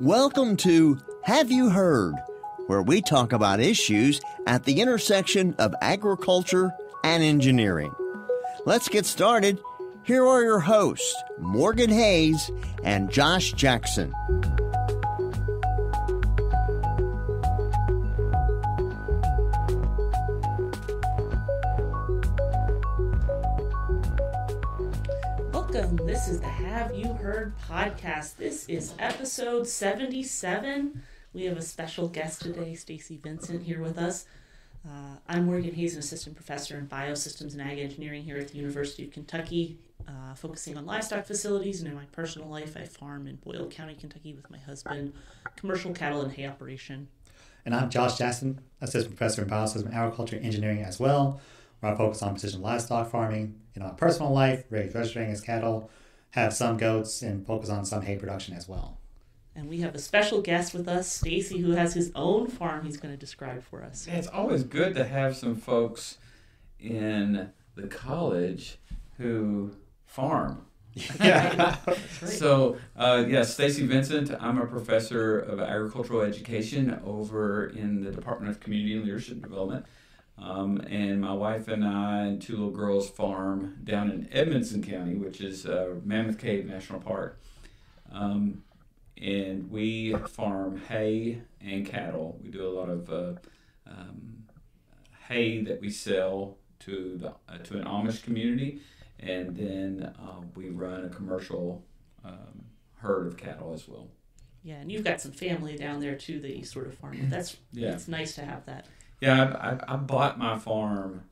Welcome to Have You Heard, where we talk about issues at the intersection of agriculture and engineering. Let's get started. Here are your hosts, Morgan Hayes and Josh Jackson. Welcome. This is the Have You Heard podcast. This is episode 77. We have a special guest today, Stacy Vincent, here with us. I'm Morgan Hayes, an assistant professor in biosystems and ag engineering here at the University of Kentucky, focusing on livestock facilities. And in my personal life, I farm in Boyle County, Kentucky with my husband, commercial cattle and hay operation. And I'm Josh Jackson, assistant professor in biosystems and agriculture engineering as well, where I focus on precision livestock farming. In my personal life, raise vegetarian as cattle, have some goats, and focus on some hay production as well. And we have a special guest with us, Stacy, who has his own farm he's going to describe for us. Yeah, it's always good to have some folks in the college who farm. Yeah. That's right. So, Stacy Vincent. I'm a professor of agricultural education over in the Department of Community and Leadership Development. And my wife and I and two little girls farm down in Edmonson County, which is Mammoth Cave National Park. And we farm hay and cattle. We do a lot of hay that we sell to an Amish community, and then we run a commercial herd of cattle as well. Yeah, and you've got some family down there too that you sort of farm with. It's nice to have that. Yeah, I bought my farm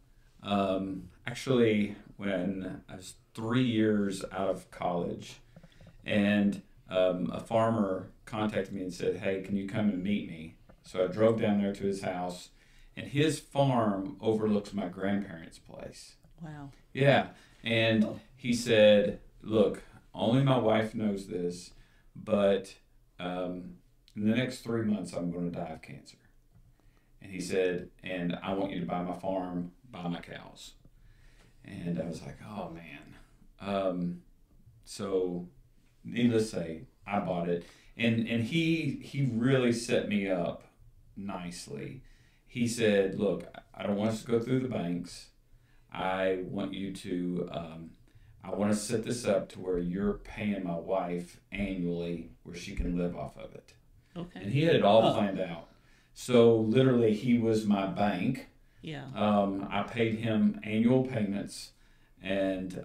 actually when I was 3 years out of college, and a farmer contacted me and said, "Hey, can you come and meet me?" So I drove down there to his house, and his farm overlooks my grandparents' place. Wow. Yeah, and he said, "Look, only my wife knows this, but in the next 3 months I'm going to die of cancer." And he said, "And I want you to buy my farm, buy my cows." And I was like, "Oh man." So needless to say, I bought it. And he really set me up nicely. He said, "Look, I don't want us to go through the banks. I want you to, I want to set this up to where you're paying my wife annually where she can live off of it." Okay. And he had it all planned out. So literally he was my bank. Yeah. I paid him annual payments, and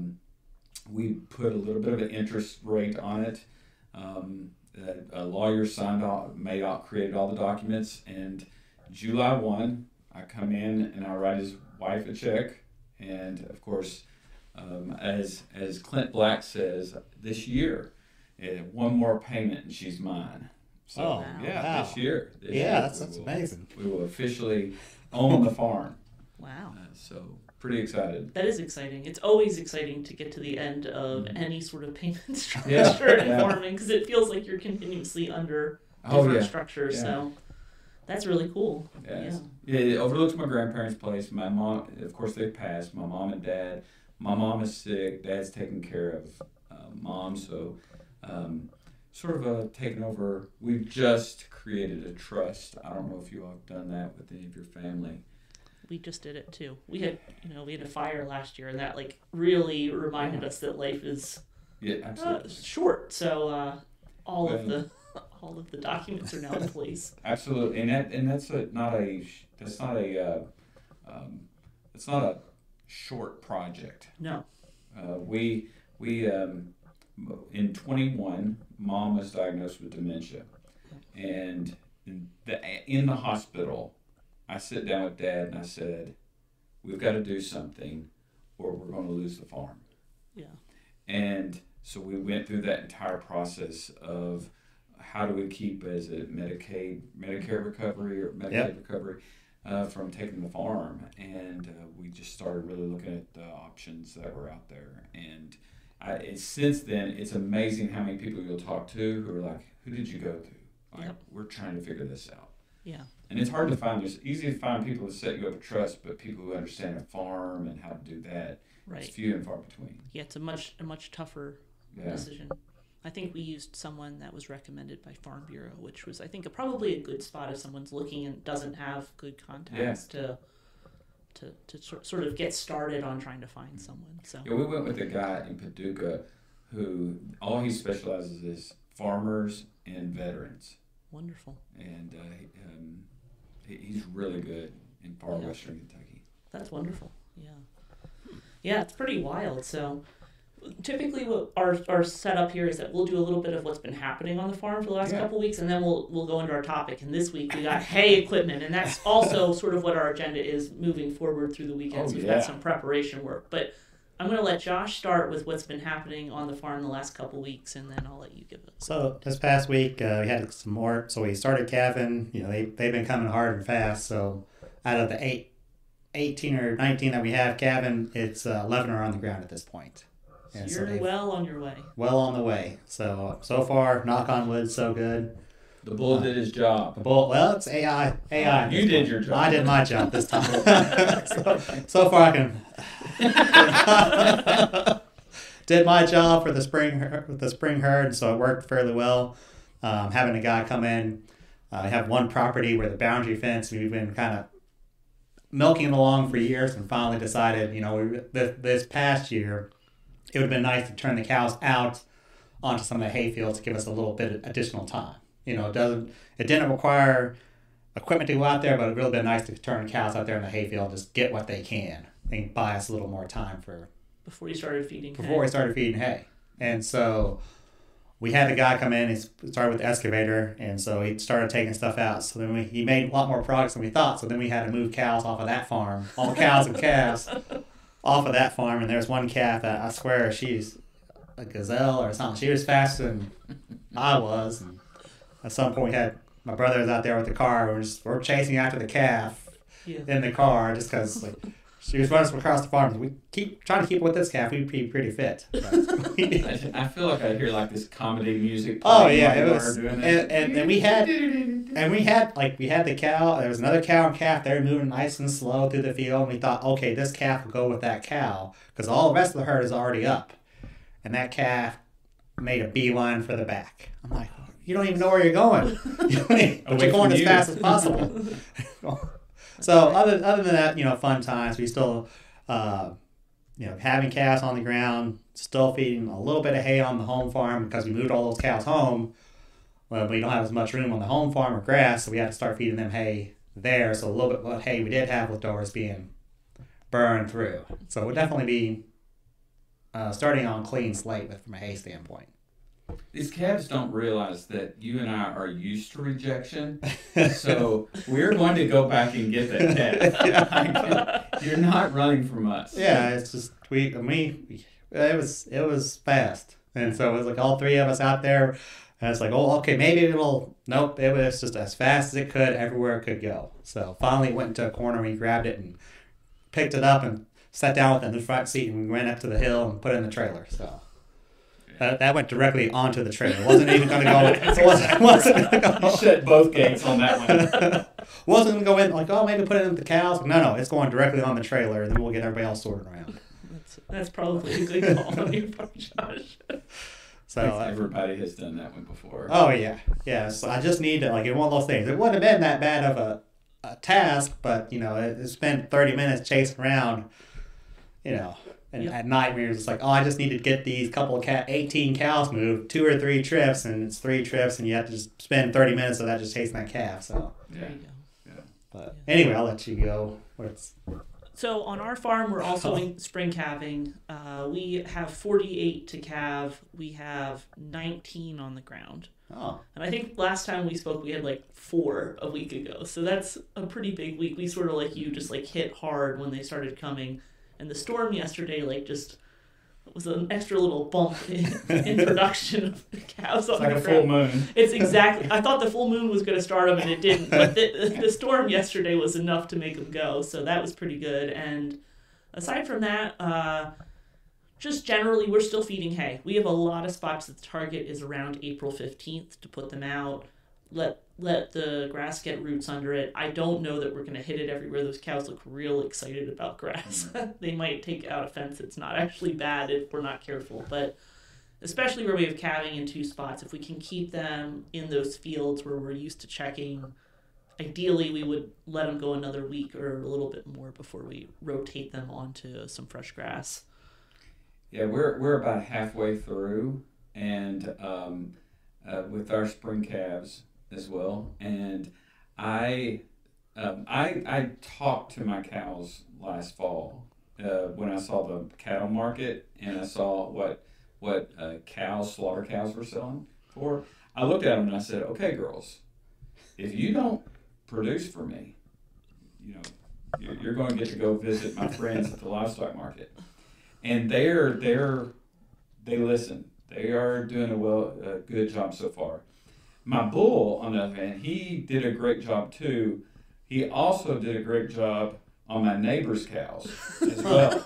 we put a little bit of an interest rate on it. A lawyer created all the documents, and July 1, I come in and I write his wife a check, and of course, as Clint Black says, this year, one more payment and she's mine. So wow. This year. That's amazing. We will officially own the farm. Wow. So pretty excited. That is exciting. It's always exciting to get to the end of any sort of payment structure Yeah. in farming, because it feels like you're continuously under different structures. Yeah. So that's really cool. Yes. Yeah, it overlooks my grandparents' place. My mom, of course, they passed. My mom and dad. My mom is sick. Dad's taking care of mom. So sort of taken over. We've just created a trust. I don't know if you all have done that with any of your family. We just did it too. We had a fire last year, and that really reminded us that life is short. So all of the documents are now in place. Absolutely, and that's not a short project. No. We in 21, Mom was diagnosed with dementia, and in the hospital, I sit down with Dad and I said, "We've got to do something, or we're going to lose the farm." Yeah. And so we went through that entire process of how do we keep, is it Medicare recovery or Medicaid recovery from taking the farm, and we just started really looking at the options that were out there, and since then, it's amazing how many people you'll talk to who are like, "Who did you go to?" Like, we're trying to figure this out. Yeah. And it's hard to find. It's easy to find people to set you up a trust, but people who understand a farm and how to do that, it's few and far between. Yeah, it's a much tougher decision. I think we used someone that was recommended by Farm Bureau, which was, I think, probably a good spot if someone's looking and doesn't have good contacts to sort of get started on trying to find someone. So yeah, we went with a guy in Paducah who all he specializes is farmers and veterans. Wonderful. And he's really good in far western Kentucky. That's wonderful. Yeah, it's pretty wild. So typically what our setup here is that we'll do a little bit of what's been happening on the farm for the last couple weeks, and then we'll go into our topic. And this week we got hay equipment, and that's also sort of what our agenda is moving forward through the weekend. So we've got some preparation work. But I'm going to let Josh start with what's been happening on the farm the last couple weeks, and then I'll let you give it. So this past week we had some more. So we started calving. They've been coming hard and fast. So out of the 18 or 19 that we have calving, it's 11 are on the ground at this point. And so you're well on your way. Well on the way. So far, knock on wood, so good. The bull did his job. Well, it's AI. You did your job. I did my job this time. so far, I can did my job for the spring herd, so it worked fairly well. Having a guy come in, we have one property where the boundary fence, we've been kind of milking it along for years, and finally decided, this past year, it would have been nice to turn the cows out onto some of the hay fields to give us a little bit of additional time. It didn't require equipment to go out there, but it would really been nice to turn cows out there in the hay field, just get what they can, and buy us a little more time before we started feeding hay. And so we had the guy come in. He started with the excavator, and so he started taking stuff out. So then he made a lot more progress than we thought. So then we had to move cows off of that farm, all cows and calves off of that farm. And there's one calf that I swear she's a gazelle or something. She was faster than I was. And at some point, my brother was out there with the car. We're chasing after the calf in the car just because she was running across the farm. We keep trying to keep with this calf. We'd be pretty fit. I feel like I hear this comedy music. Oh yeah, it was. And we had the cow. There was another cow and calf. They were moving nice and slow through the field. And we thought, okay, this calf will go with that cow because all the rest of the herd is already up. And that calf made a beeline for the back. I'm like, you don't even know where you're going. But you're going as fast as possible. So other than that, fun times. We still, having calves on the ground, still feeding a little bit of hay on the home farm because we moved all those cows home. Well, we don't have as much room on the home farm or grass, so we had to start feeding them hay there. So a little bit of hay we did have with doors being burned through. So we'll definitely be starting on clean slate from a hay standpoint. These calves don't realize that you and I are used to rejection, so we're going to go back and get that calf. You're not running from us. Yeah, it's just it was fast, and so it was all three of us out there, and it's okay, maybe it'll. Nope, it was just as fast as it could everywhere it could go. So finally, it went into a corner. And we grabbed it and picked it up and sat down with it in the front seat, and we went up to the hill and put it in the trailer. So. That went directly onto the trailer. It wasn't even going to go. It wasn't going to go. You shut both gates on that one. Wasn't going to go in maybe put it in with the cows. No, it's going directly on the trailer, and then we'll get everybody else sorted around. That's probably a good call on your part, Josh. So everybody has done that one before. Oh yeah. So I just need to in one of those things. It wouldn't have been that bad of a task, but it spent 30 minutes chasing around. And at night we were just I just need to get these 18 cows moved, 2 or 3 trips, and it's 3 trips, and you have to just spend 30 minutes of that just chasing that calf. So there you go. Yeah. But anyway, I'll let you go. So on our farm, we're also in spring calving. We have 48 to calve. We have 19 on the ground. Oh. And I think last time we spoke, we had 4 a week ago. So that's a pretty big week. We sort of just hit hard when they started coming. And the storm yesterday, just was an extra little bump in production of the cows on the ground. It's like a full moon. It's exactly. I thought the full moon was going to start them, and it didn't. But the storm yesterday was enough to make them go, so that was pretty good. And aside from that, just generally, we're still feeding hay. We have a lot of spots that the target is around April 15th to put them out. Let the grass get roots under it. I don't know that we're going to hit it everywhere. Those cows look real excited about grass. They might take out a fence that's not actually bad if we're not careful. But especially where we have calving in 2 spots, if we can keep them in those fields where we're used to checking, ideally we would let them go another week or a little bit more before we rotate them onto some fresh grass. Yeah, we're about halfway through, and with our spring calves as well. And I talked to my cows last fall when I saw the cattle market and I saw what slaughter cows were selling for. I looked at them and I said, "Okay, girls, if you don't produce for me, you're going to get to go visit my friends at the livestock market." And they listen. They are doing a good job so far. My bull, on the other hand, he did a great job too. He also did a great job on my neighbor's cows as well.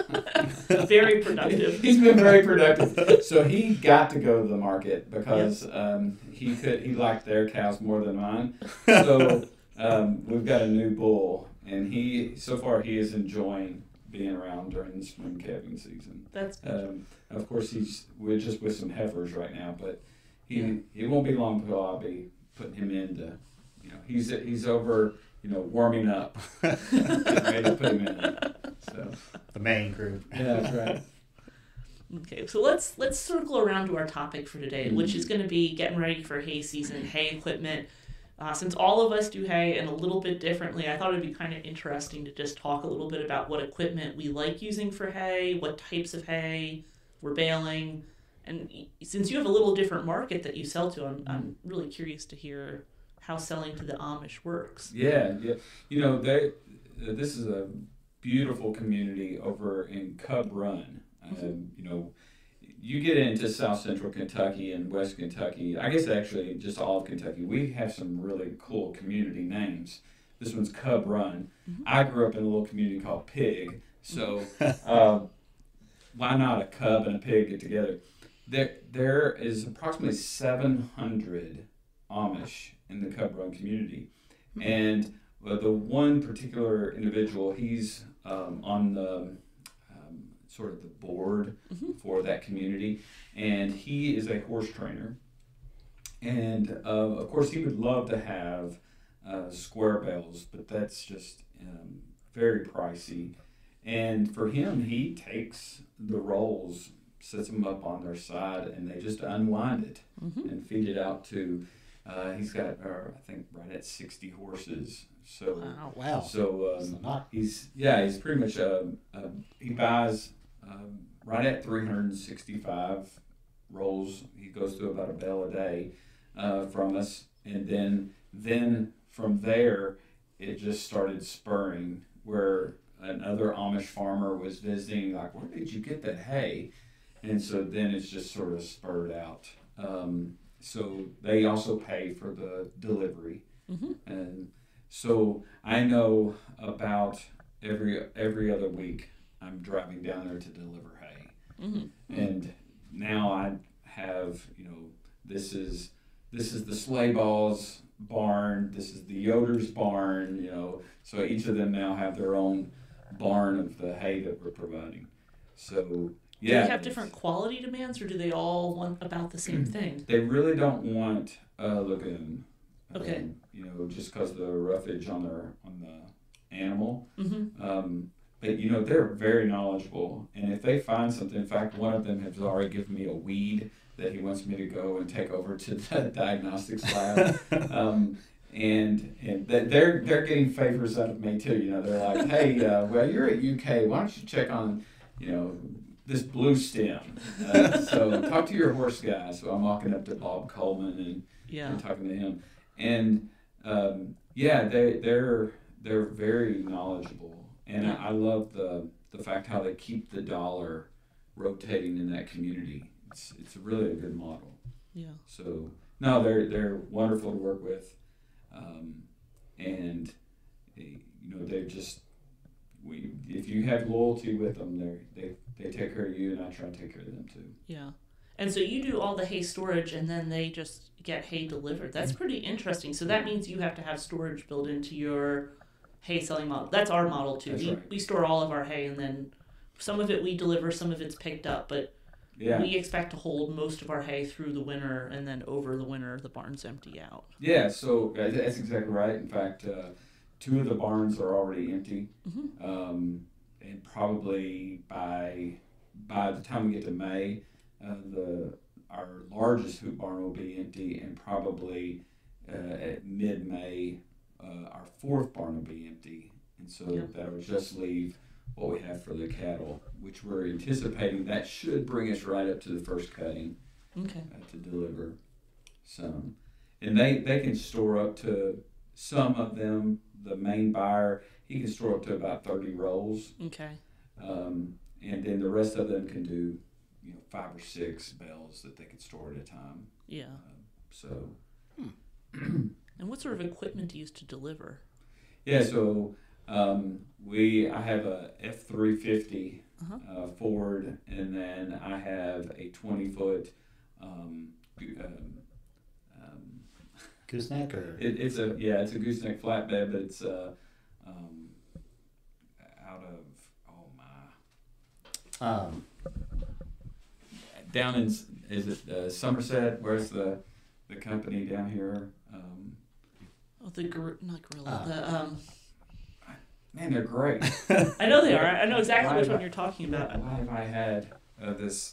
Very productive. He's been very productive. So he got to go to the market because he liked their cows more than mine. So we've got a new bull, and so far he is enjoying being around during the spring calving season. That's good. Of course, we're just with some heifers right now, but it won't be long until I'll be putting him into, he's over, warming up. Ready to put him in. So The main group. yeah, that's right. Okay, so let's circle around to our topic for today, which is going to be getting ready for hay season, hay equipment. Since all of us do hay and a little bit differently, I thought it'd be kind of interesting to just talk a little bit about what equipment we like using for hay, what types of hay we're baling. And since you have a little different market that you sell to, I'm really curious to hear how selling to the Amish works. Yeah. This is a beautiful community over in Cub Run. You get into South Central Kentucky and West Kentucky, I guess actually just all of Kentucky, we have some really cool community names. This one's Cub Run. Mm-hmm. I grew up in a little community called Pig, so why not a cub and a pig get together? There is approximately 700 Amish in the Cub Run community, and the one particular individual, he's on the sort of the board for that community, and he is a horse trainer, and of course he would love to have square bales, but that's just very pricey. And for him, he takes the rolls, sets them up on their side, and they just unwind it and feed it out to. He's got, I think, right at 60 horses. So wow. So he's pretty much he buys right at 365 rolls. He goes through about a bale a day from us, and then from there it just started spurring where another Amish farmer was visiting, like, where did you get that hay? And so then it's just sort of spurred out. So they also pay for the delivery. And so I know about every other week I'm driving down there to deliver hay. And now I have, this is the sleigh balls barn, this is the Yoder's barn, so each of them now have their own barn of the hay that we're providing. So yeah. Do they have different quality demands, or do they all want about the same thing? They really don't want a lagoon. Okay. Just because the roughage on the animal. But they're very knowledgeable, and if they find something, in fact, one of them has already given me a weed that he wants me to go and take over to the diagnostics lab. And they're getting favors out of me too. They're like, hey, well, you're at UK. Why don't you check on, this blue stem? So talk to your horse guy. So I'm walking up to Bob Coleman and talking to him. And they're very knowledgeable. And I love the fact how they keep the dollar rotating in that community. It's really a good model. Yeah. So no, they're wonderful to work with. And they're just if you have loyalty with them, they take care of you, and I try to take care of them too. Yeah. And so you do all the hay storage, and then they just get hay delivered. That's pretty interesting. So that means you have to have storage built into your hay selling model. That's our model too. That's right. We store all of our hay, and then some of it we deliver, some of it's picked up. But Yeah. we expect to hold most of our hay through the winter, and then over the winter, the barns empty out. Yeah, so that's exactly right. In fact, 2 of the barns are already empty, and probably by the time we get to May, our largest hoop barn will be empty, and probably at mid-May, our 4th barn will be empty, and so that will just leave what we have for the cattle, which we're anticipating that should bring us right up to the first cutting to deliver some. And they can store up to, some of them, the main buyer, he can store up to about 30 rolls. Okay. And then the rest of them can do, 5 or 6 bales that they can store at a time. Yeah. And what sort of equipment do you use to deliver? Yeah, so I have a F350 Ford, and then I have a 20-foot gooseneck, or it's a gooseneck flatbed, but it's out of down in, is it Somerset? Where's the company down here? Not Gorilla. Man, they're great. I know they are. I know exactly which one you're talking about. Why have I had this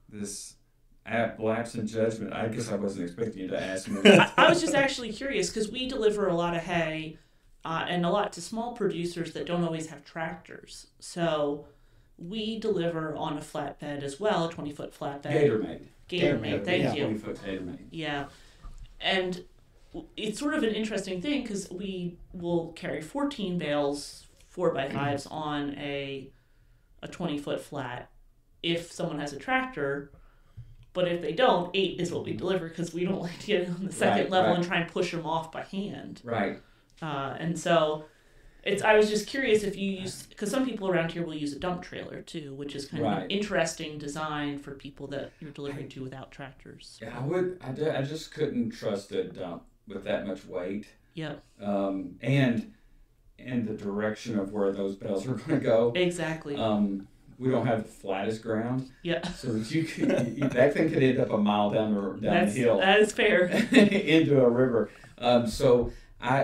lapse in judgment? I guess I wasn't expecting you to ask me. I was just actually curious because we deliver a lot of hay and a lot to small producers that don't always have tractors. So we deliver on a flatbed as well, a 20-foot flatbed. Gatormade, thank you. 20-foot Gatormade. Yeah. And it's sort of an interesting thing because we will carry 14 bales 4x5s on a 20-foot flat if someone has a tractor, but if they don't, 8 is what we deliver because we don't like to get on the second level and try and push them off by hand. Right. And so I was just curious if you use, because some people around here will use a dump trailer too, which is kind of an interesting design for people that you're delivering to without tractors. Yeah, I just couldn't trust a dump with that much weight. Yeah. And the direction of where those bales are going to go. Exactly. We don't have the flattest ground. Yeah. So that thing could end up a mile down the hill. That is fair. Into a river. So I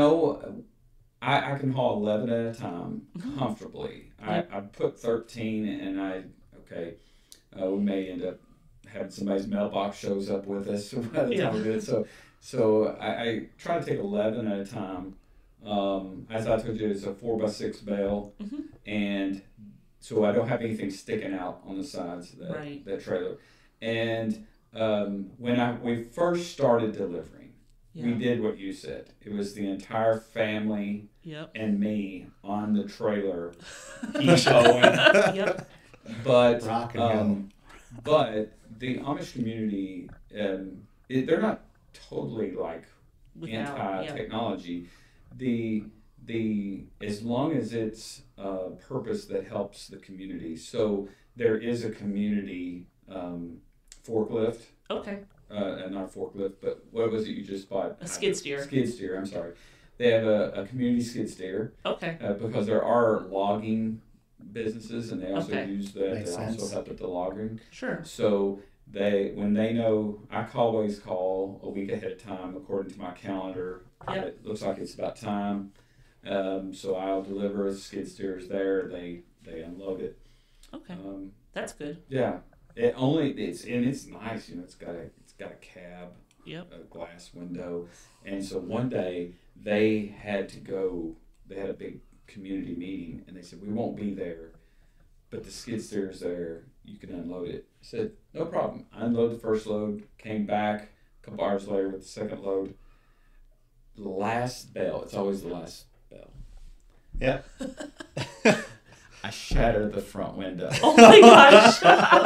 can haul 11 at a time comfortably. I put 13, and we may end up having somebody's mailbox shows up with us by the time we do it. So I try to take 11 at a time. As I told you, it's a 4x6 bale, and so I don't have anything sticking out on the sides of that trailer. And when we first started delivering, we did what you said. It was the entire family and me on the trailer, keep going. But but the Amish community, they're not totally like anti-technology. As long as it's a purpose that helps the community. So there is a community forklift. Okay. Not forklift, but what was it you just bought? A skid steer. Skid steer, I'm sorry. They have a community skid steer. Okay. Because there are logging businesses, and they also use that. Makes they sense. also help with the logging. Sure. So when they know, I always call a week ahead of time according to my calendar. Yep. It looks like it's about time. So I'll deliver a skid steers there. They unload it. Okay. That's good. Yeah. It's nice. It's got a cab. Yep. A glass window. And so one day they had a big community meeting, and they said, we won't be there, but the skid steer's there, you can unload it. I said, no problem. I unloaded the first load, came back a couple hours later with the second load. The last bell, it's always the last bell. Yeah. I shattered the front window. Oh my gosh.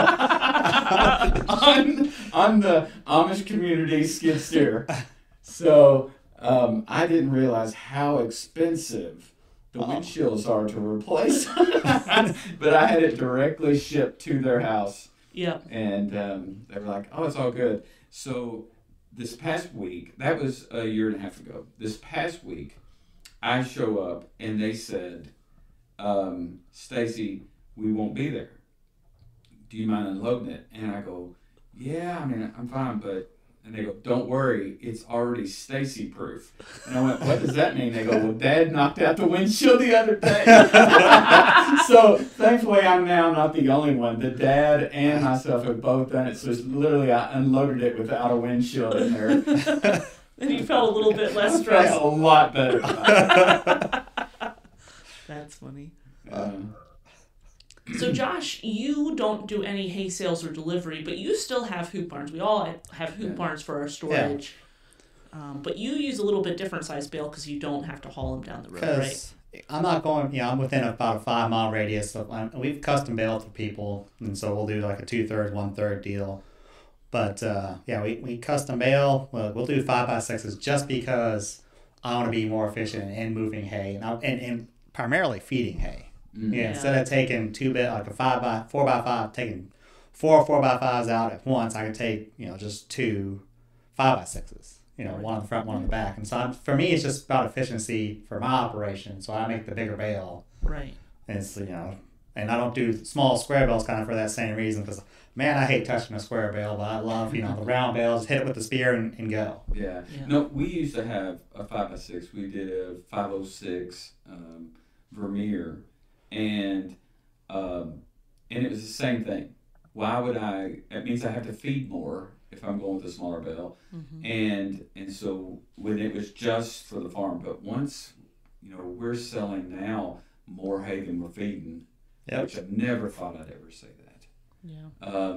on the Amish community skid steer. So I didn't realize how expensive the windshields are to replace. But I had it directly shipped to their house. Yeah. And they were like, oh, it's all good. So this past week, that was a year and a half ago. This past week, I show up and they said, Stacy, we won't be there. do you mind unloading it? And I go, yeah, I mean, I'm fine, but, and they go, don't worry, it's already Stacy proof. And I went, what does that mean? They go, well, Dad knocked out the windshield the other day. So thankfully I'm now not the only one. The dad and myself have both done it. So it's literally, I unloaded it without a windshield in there. And you felt a little bit less I stressed. felt a lot better. That's funny. So Josh, you don't do any hay sales or delivery, but you still have hoop barns. We all have hoop barns for our storage. But you use a little bit different size bale because you don't have to haul them down the road, right? I'm not going, I'm within about a 5 mile radius. So we've custom baled for people, and so we'll do like a 2/3, 1/3 deal. But we custom bale. We'll do 5x6s just because I want to be more efficient in moving hay and primarily feeding hay. Yeah, instead of taking like a 4x5, taking 4 4x5s out at once, I can take just 2 5x6s. One on the front, one on the back. And so for me, it's just about efficiency for my operation. So I make the bigger bale. Right. And it's and I don't do small square bales kind of for that same reason because. Man, I hate touching a square bale, but I love, the round bales. Hit it with the spear and go. Yeah. No, we used to have a 5x6. We did a 506 Vermeer, and it was the same thing. Why would it means I have to feed more if I'm going with a smaller bale. Mm-hmm. And so when it was just for the farm, but once, we're selling now more hay than we're feeding, which I never thought I'd ever say that. Yeah.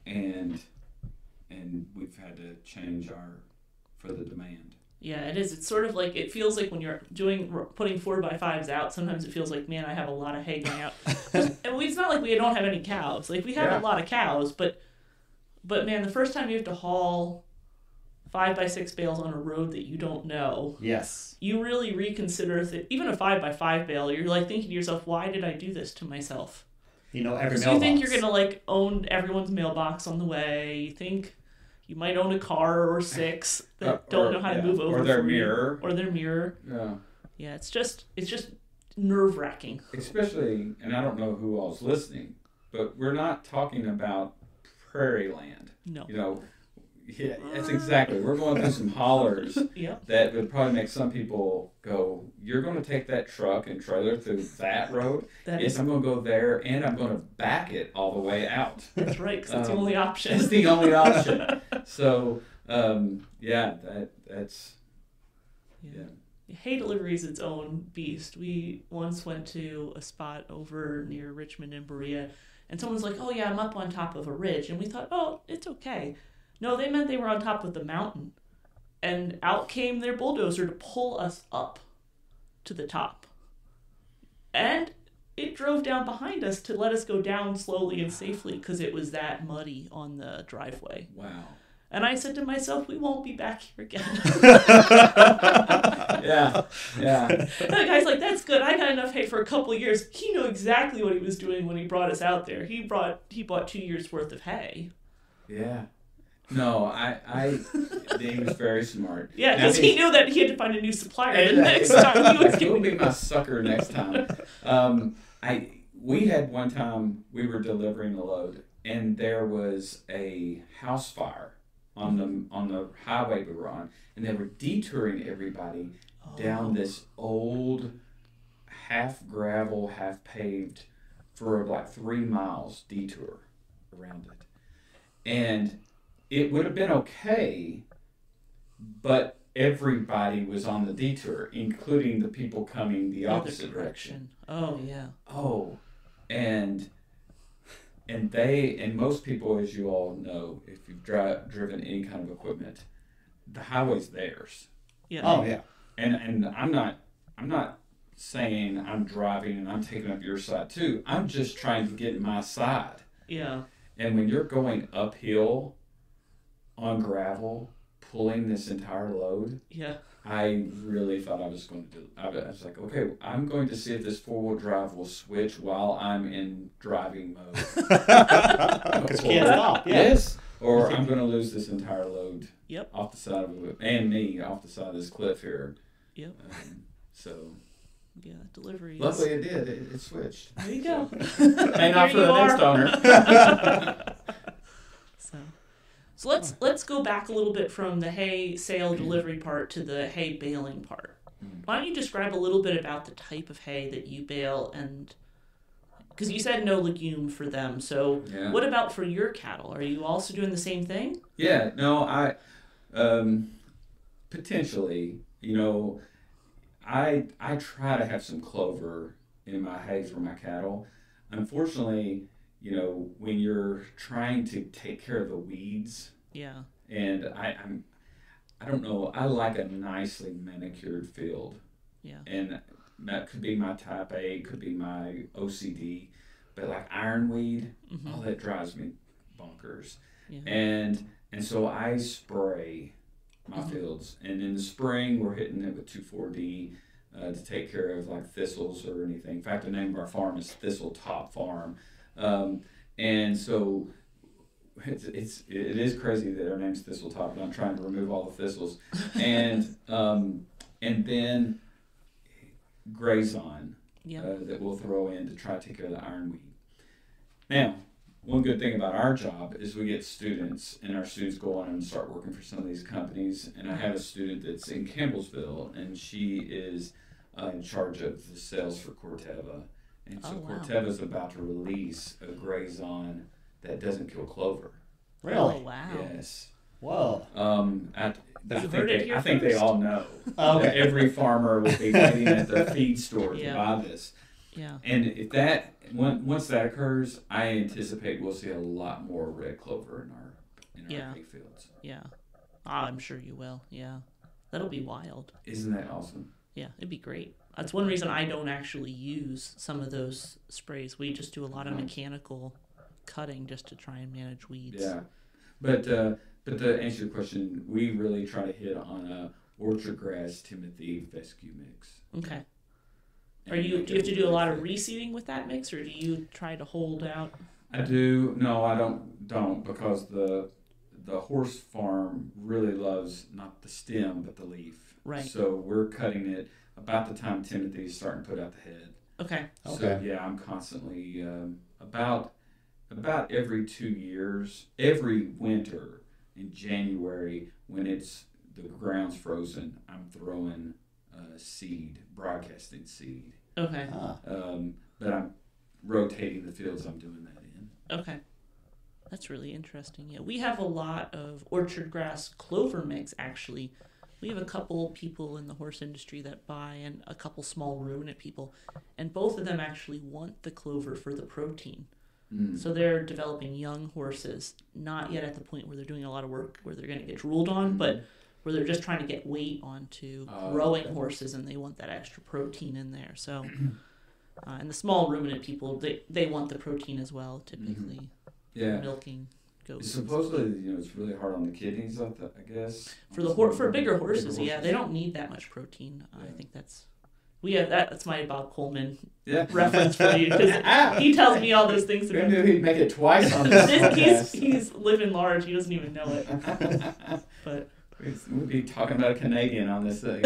And we've had to change for the demand. Yeah, it is. It's sort of like, it feels like when you're putting 4x5s out, sometimes it feels like, man, I have a lot of hay going out. And it's not like we don't have any cows. Like, we have a lot of cows, but man, the first time you have to haul 5x6 bales on a road that you don't know. Yes. You really reconsider even a 5x5 bale, you're like thinking to yourself, why did I do this to myself? Every mailbox. You think you're going to own everyone's mailbox on the way. You think you might own a car or 6 that don't know how to move over. Or their mirror. Or their mirror. Yeah. Yeah, it's just nerve-wracking. Especially, and I don't know who all's listening, but we're not talking about prairie land. No. Yeah, that's exactly. We're going through some hollers that would probably make some people go, you're going to take that truck and trailer through that road? Yes, I'm going to go there, and I'm going to back it all the way out. That's right, because it's the only option. It's the only option. So, that's... Yeah. Hay delivery is its own beast. We once went to a spot over near Richmond and Berea, and someone's like, oh, yeah, I'm up on top of a ridge. And we thought, oh, it's okay. No, they meant they were on top of the mountain. And out came their bulldozer to pull us up to the top. And it drove down behind us to let us go down slowly and safely because it was that muddy on the driveway. Wow. And I said to myself, we won't be back here again. Yeah. And the guy's like, that's good. I got enough hay for a couple of years. He knew exactly what he was doing when he brought us out there. He bought 2 years worth of hay. Yeah. No, he was very smart. Yeah, because he knew that he had to find a new supplier the next time he was He'll be my sucker next time. We had one time, we were delivering a load, and there was a house fire on the highway we were on, and they were detouring everybody down this old half gravel, half paved for like 3 miles detour around it. And it would have been okay, but everybody was on the detour, including the people coming the opposite direction. Oh, yeah. Oh, and most people, as you all know, if you've driven any kind of equipment, the highway's theirs. Yeah. Oh, yeah. And I'm not saying I'm driving and I'm taking up your side too. I'm just trying to get my side. Yeah. And when you're going uphill on gravel, pulling this entire load, I really thought I was going to do it. I was like, okay, I'm going to see if this 4-wheel drive will switch while I'm in driving mode. Because you can't stop. Yeah. Yes. Or I'm going to lose this entire load Yep. off the side of it, and me off the side of this cliff here. Yep. So, Yeah, delivery. Luckily, it did. It switched. There you go. Paying off for There the you next are. owner. So let's go back a little bit from the hay sale delivery part to the hay baling part. Why don't you describe a little bit about the type of hay that you bale, and because you said no legume for them, so Yeah. what about for your cattle? Are you also doing the same thing? Yeah, no, I potentially, I try to have some clover in my hay for my cattle. Unfortunately, when you're trying to take care of the weeds, Yeah. and I don't know, I like a nicely manicured field, Yeah. and that could be my type A, could be my OCD, but like ironweed, oh, that drives me bonkers. Yeah. And so I spray my fields, and in the spring we're hitting it with 2,4-D to take care of like thistles or anything. In fact, the name of our farm is Thistle Top Farm, and so it is crazy that our name's Thistle Top, and I'm trying to remove all the thistles, and then Grazon that we'll throw in to try to take care of the ironweed. Now, one good thing about our job is we get students, and our students go on and start working for some of these companies. And I have a student that's in Campbellsville, and she is in charge of the sales for Corteva. And so Corteva's about to release a Grazon that doesn't kill clover. Really? Oh, wow. Yes. Whoa. I think they all know. Okay. That every farmer will be waiting at the feed store to buy this. Yeah. And if once that occurs, I anticipate we'll see a lot more red clover in our hay fields. Yeah. I'm sure you will. Yeah. That'll be wild. Isn't that awesome? Yeah, it'd be great. That's one reason I don't actually use some of those sprays. We just do a lot of mechanical cutting just to try and manage weeds. Yeah. But to answer your question, we really try to hit on a orchard grass Timothy fescue mix. Okay. Do you have to do a lot of reseeding with that mix, or do you try to hold out? I do. No, I don't because the horse farm really loves not the stem but the leaf. Right. So we're cutting it about the time Timothy's starting to put out the head. Okay. So yeah, I'm constantly about every 2 years, every winter in January when the ground's frozen, I'm throwing seed, broadcasting seed. Okay. But I'm rotating the fields I'm doing that in. Okay. That's really interesting. Yeah, we have a lot of orchard grass clover mix, actually. We have a couple people in the horse industry that buy, and a couple small ruminant people, and both of them actually want the clover for the protein. So they're developing young horses, not yet at the point where they're doing a lot of work where they're going to get drooled on, but where they're just trying to get weight onto growing horses, and they want that extra protein in there. So, and the small ruminant people, they want the protein as well, typically. Yeah. Milking goats. Supposedly, it's really hard on the kidneys, I guess. For bigger horses, yeah, they don't need that much protein. I think that's that's my Bob Coleman reference for you, because he tells me all those things. Who knew he'd make it twice on this podcast? He's living large. He doesn't even know it. But we'd be talking about a Canadian on this thing.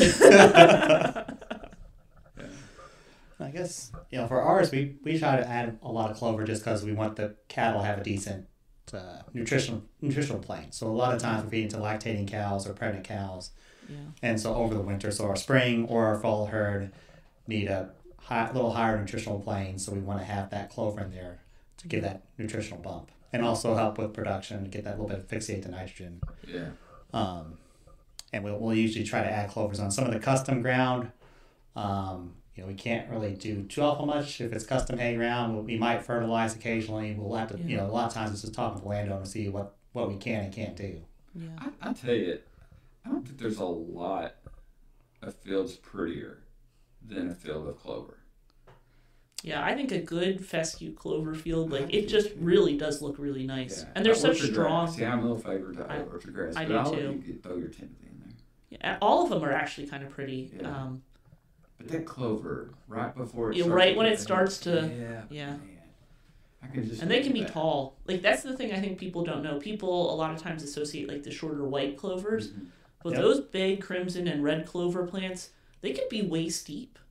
I guess, for ours, we try to add a lot of clover just because we want the cattle to have a decent nutritional plan. So a lot of times we're feeding to lactating cows or pregnant cows. yeah. And so over the winter, so our spring or our fall herd need a little higher nutritional plane. So we want to have that clover in there to give that nutritional bump and also help with production, get that little bit of fixate the nitrogen. Yeah. And we'll usually try to add clovers on some of the custom ground. We can't really do too awful much if it's custom hay ground. We might fertilize occasionally. We'll have to, a lot of times it's just talking to the landowner to see what we can and can't do. Yeah. I'll tell you, I don't think there's a lot of fields prettier than a field of clover. Yeah, I think a good fescue clover field, it just really does look really nice. Yeah. And they're such Orchard strong. Grass. Yeah, I'm a little favored to orchard grass. I but do I'll too. let you throw your Timothy in there. Yeah, all of them are actually kind of pretty. Yeah. But that clover, right before it Yeah, starts right to when get it starts to- yeah. yeah. Man. I can just And they can be that. tall. That's the thing I think people don't know. People a lot of times associate the shorter white clovers. Mhm. But Yep. those big crimson and red clover plants, they could be way steep.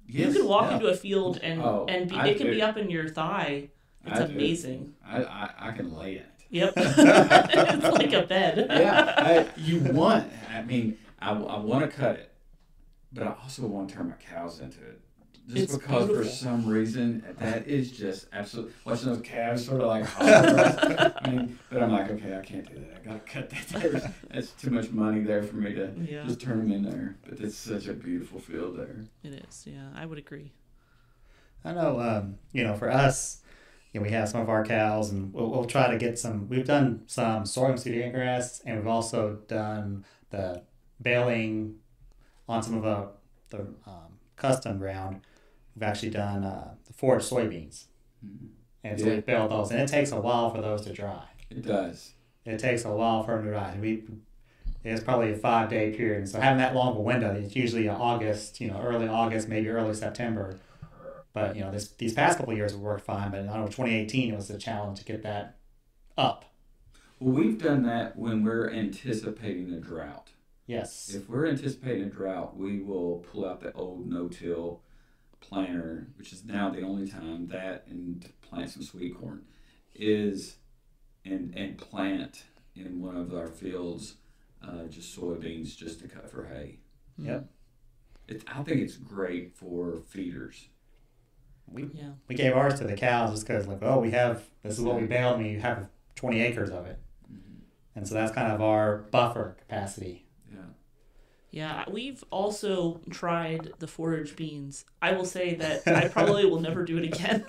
You Yes, can walk yeah. into a field and I it can do. be up in your thigh. It's I do. amazing. I can lay in it. Yep. It's like a bed. Yeah, I mean, I want to cut it, but I also want to turn my cows into it. Just It's because beautiful. for some reason that is just absolutely watching those calves sort of like I mean, but I'm like, okay, I can't do that. I gotta cut that. That's too much money there for me to Yeah. just turn them in there. But it's such a beautiful field there. It is. Yeah, I would agree. I know, for us, we have some of our cows, and we'll try to get some. We've done some sorghum Sudan grass, and we've also done the baling on some of the custom ground. We've actually done the forage soybeans, and so Yeah. we baled those, and it takes a while for those to dry. It does. It takes a while for them to dry. It's probably a 5-day period, and so having that long of a window, it's usually August, early August, maybe early September. But these past couple of years have worked fine. But I know 2018 it was a challenge to get that up. Well, we've done that when we're anticipating a drought. Yes. If we're anticipating a drought, we will pull out the old no-till planter, which is now the only time that, and to plant some sweet corn, is and plant in one of our fields just soybeans just to cut for hay. Yep. I think it's great for feeders. Yeah. We gave ours to the cows just because this is what we baled, and we have 20 acres of it, and so that's kind of our buffer capacity. Yeah. Yeah, we've also tried the forage beans. I will say that I probably will never do it again.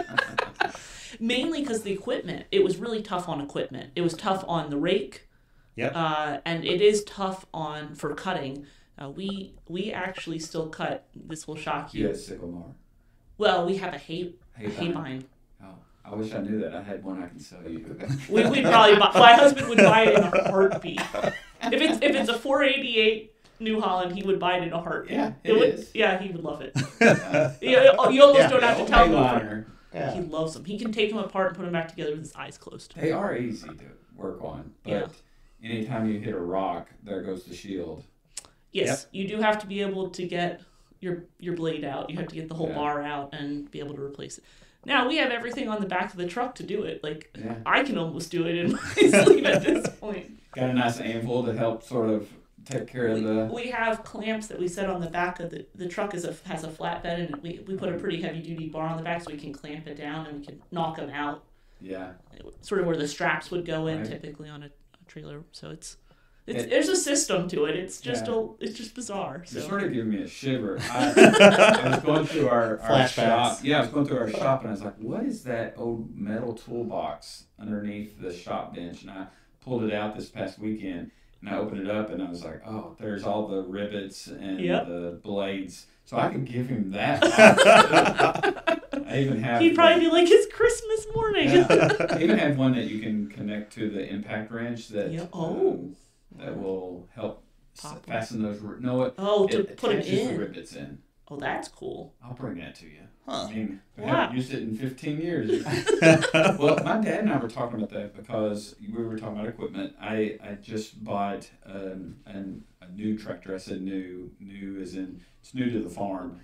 Mainly because the equipment, it was really tough on equipment. It was tough on the rake. Yep. And it is tough for cutting. We actually still cut. This will shock you. You had sycamore. Well, we have a hay Hay bind. Oh, I wish I knew that. I had one I can sell you. We'd probably buy. My husband would buy it in a heartbeat. If it's a 488 New Holland, he would buy it in a heartbeat. Yeah, it would. is. Yeah, he would love it. You almost don't have to tell him. Liner. Yeah. He loves them. He can take them apart and put them back together with his eyes closed. They are easy to work on, but Yeah. anytime you hit a rock, there goes the shield. Yes, you do have to be able to get your blade out. You have to get the whole Yeah. bar out and be able to replace it. Now we have everything on the back of the truck to do it. Like Yeah. I can almost do it in my sleep at this point. Got a nice anvil to help sort of take care of the. We have clamps that we set on the back of the truck. Has a flatbed, and we put a pretty heavy duty bar on the back so we can clamp it down and we can knock them out. Yeah. Sort of where the straps would go in Right. typically on a trailer. So there's a system to it. It's just Yeah. it's just bizarre. You're So sort of giving me a shiver. I was going through our Flashbacks. shop. Yeah, I was going through our shop, and I was like, what is that old metal toolbox underneath the shop bench? And I pulled it out this past weekend, and I opened it up, and I was like, oh, there's all the rivets and Yep. the blades. So I could give him that box. I even have. he'd probably be like, it's Christmas morning. Yeah. I even have one that you can connect to the impact wrench that Yeah. Oh. that will help Pop 'em. fasten those. No, it, Oh, to it put them attaches the in. rivets in. Oh, that's cool. I'll bring that to you. Huh. I mean, I Wow. haven't used it in 15 years. Well, my dad and I were talking about that because we were talking about equipment. I just bought a new tractor. I said new as in it's new to the farm.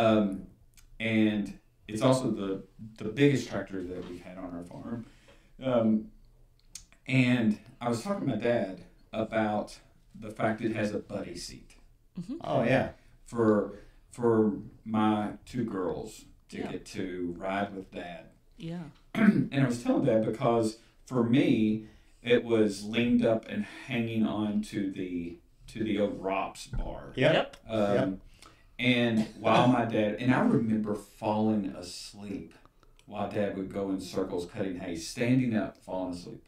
And it's also the biggest tractor that we've had on our farm. And I was talking to my dad about the fact it has a buddy seat Oh yeah. for my two girls to Yeah. get to ride with dad. Yeah. And I was telling dad because for me it was leaned up and hanging on to the old ROPS bar. Yep. And while my dad and I remember falling asleep while dad would go in circles cutting hay, standing up, falling asleep.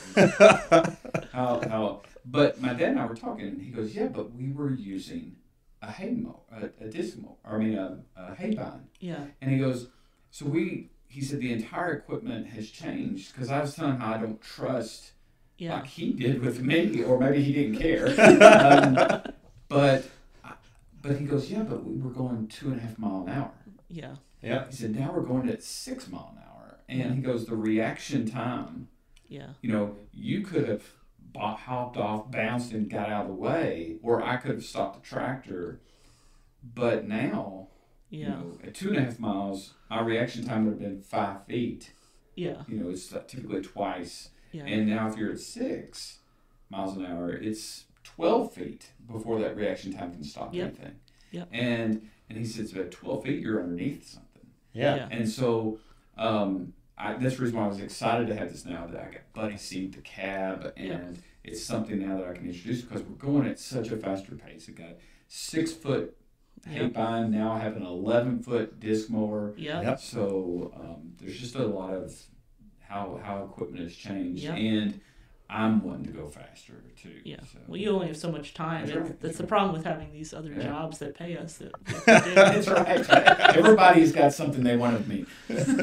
But my dad and I were talking, and he goes, "Yeah, but we were using a hay mow, a disc mow, a hay bind." Yeah. And he goes, he said the entire equipment has changed because I was telling him how I don't trust Yeah. like he did with me, or maybe he didn't care. But he goes, yeah, but we were going 2.5 miles an hour. Yeah. Yep. He said, now we're going at 6 miles an hour. And he goes, the reaction time, Yeah. you could have hopped off, bounced, and got out of the way, or I could have stopped the tractor. But now Yeah. You know, at 2.5 miles, our reaction time would have been 5 feet. Yeah. You know, it's typically twice. Yeah. And now if you're at 6 miles an hour, it's 12 feet before that reaction time can stop anything. Yep. And he says at 12 feet, you're underneath something. Yeah. And so that's the reason why I was excited to have this now, that I got buddy seat, the cab, and it's something now that I can introduce because we're going at such a faster pace. I got 6-foot hay bind, now I have an 11-foot disc mower. Yep. So there's just a lot of how equipment has changed. Yep. And I'm wanting to go faster too. Yeah. So. Well, you only have so much time. That's right. That's the problem with having these other jobs that pay us. That's right. Everybody's got something they want of me.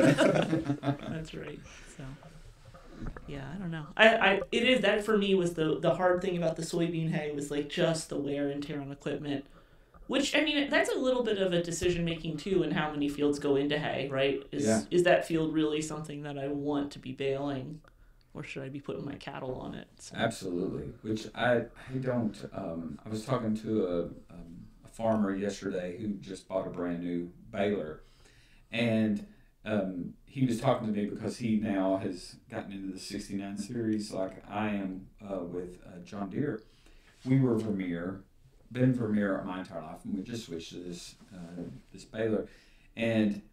That's right. So, yeah, I don't know. It is that for me was the hard thing about the soybean hay was like just the wear and tear on equipment. Which, I mean, that's a little bit of a decision making too in how many fields go into hay, right? Is that field really something that I want to be baling? Or should I be putting my cattle on it? So. Absolutely. Which I don't. I was talking to a farmer yesterday who just bought a brand new baler, and he was talking to me because he now has gotten into the 69 series like I am with John Deere. We were been Vermeer my entire life, and we just switched to this baler, and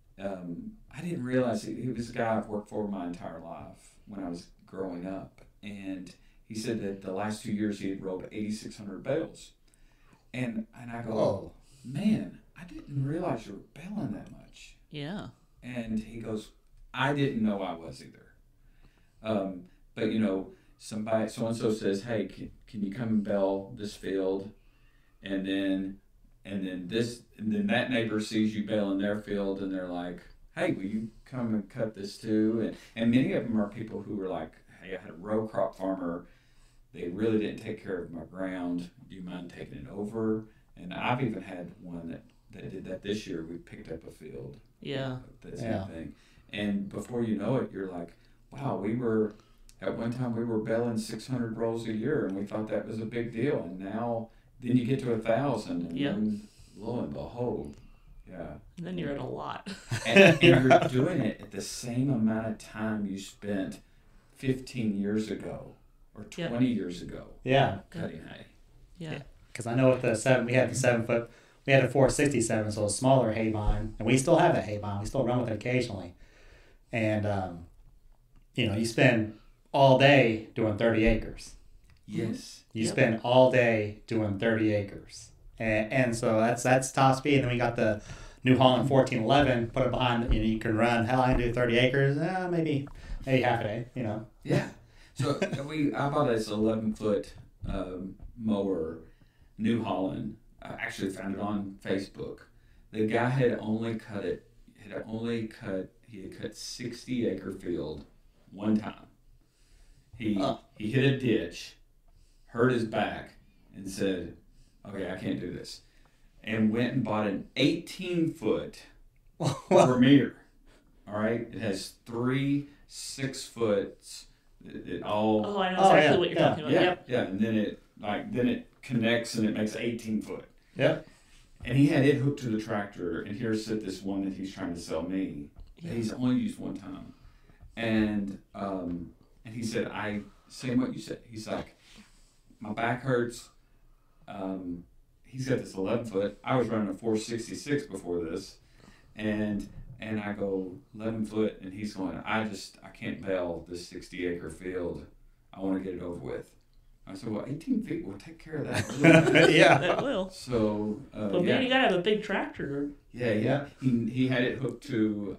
I didn't realize he was a guy I've worked for my entire life when I was growing up, and he said that the last 2 years he had rolled 8,600 bales, and I go, man, I didn't realize you were baling that much. Yeah. And he goes, I didn't know I was either. But you know, so and so says, hey, can you come and bale this field, and then that neighbor sees you baling their field, and they're like, hey, will you come and cut this too? And many of them are people who were like, hey, I had a row crop farmer. They really didn't take care of my ground. Do you mind taking it over? And I've even had one that did that this year. We picked up a field. Yeah. That same thing. And before you know it, you're like, wow, at one time we were baling 600 rolls a year, and we thought that was a big deal. And now, then you get to 1,000, and then lo and behold, and then you're at a lot. and you're doing it at the same amount of time you spent 15 years ago or 20 years ago. Yeah. Cutting hay. Yeah. Because I know with the 7, we had the 7-foot, we had a 467, so a smaller hay bind, and we still have that hay bind. We still run with it occasionally, and you spend all day doing 30 acres. Yes. You spend all day doing 30 acres. And so that's top speed. And then we got the New Holland 1411, put it behind, you can run, hell, I can do 30 acres, maybe half a day, Yeah. So I bought this 11-foot mower, New Holland. I actually found it on Facebook. The guy he had cut 60-acre field one time. He hit a ditch, hurt his back, and said, okay, I can't do this. And went and bought an 18-foot Vermeer. All right? It has 3 6-foots. It all... Oh, I know exactly what you're talking about. Yeah. And then it connects and it makes 18 foot. Yep. And he had it hooked to the tractor, and here's this one that he's trying to sell me. That he's only used one time. And he said, same what you said. He's like, my back hurts. He's got this 11-foot. I was running a 466 before this, and I go 11-foot, and he's going, I can't bale this 60-acre field. I want to get it over with. I said, well, 18 feet will take care of that. Yeah. That will. So, but man, you gotta have a big tractor. Yeah. He had it hooked to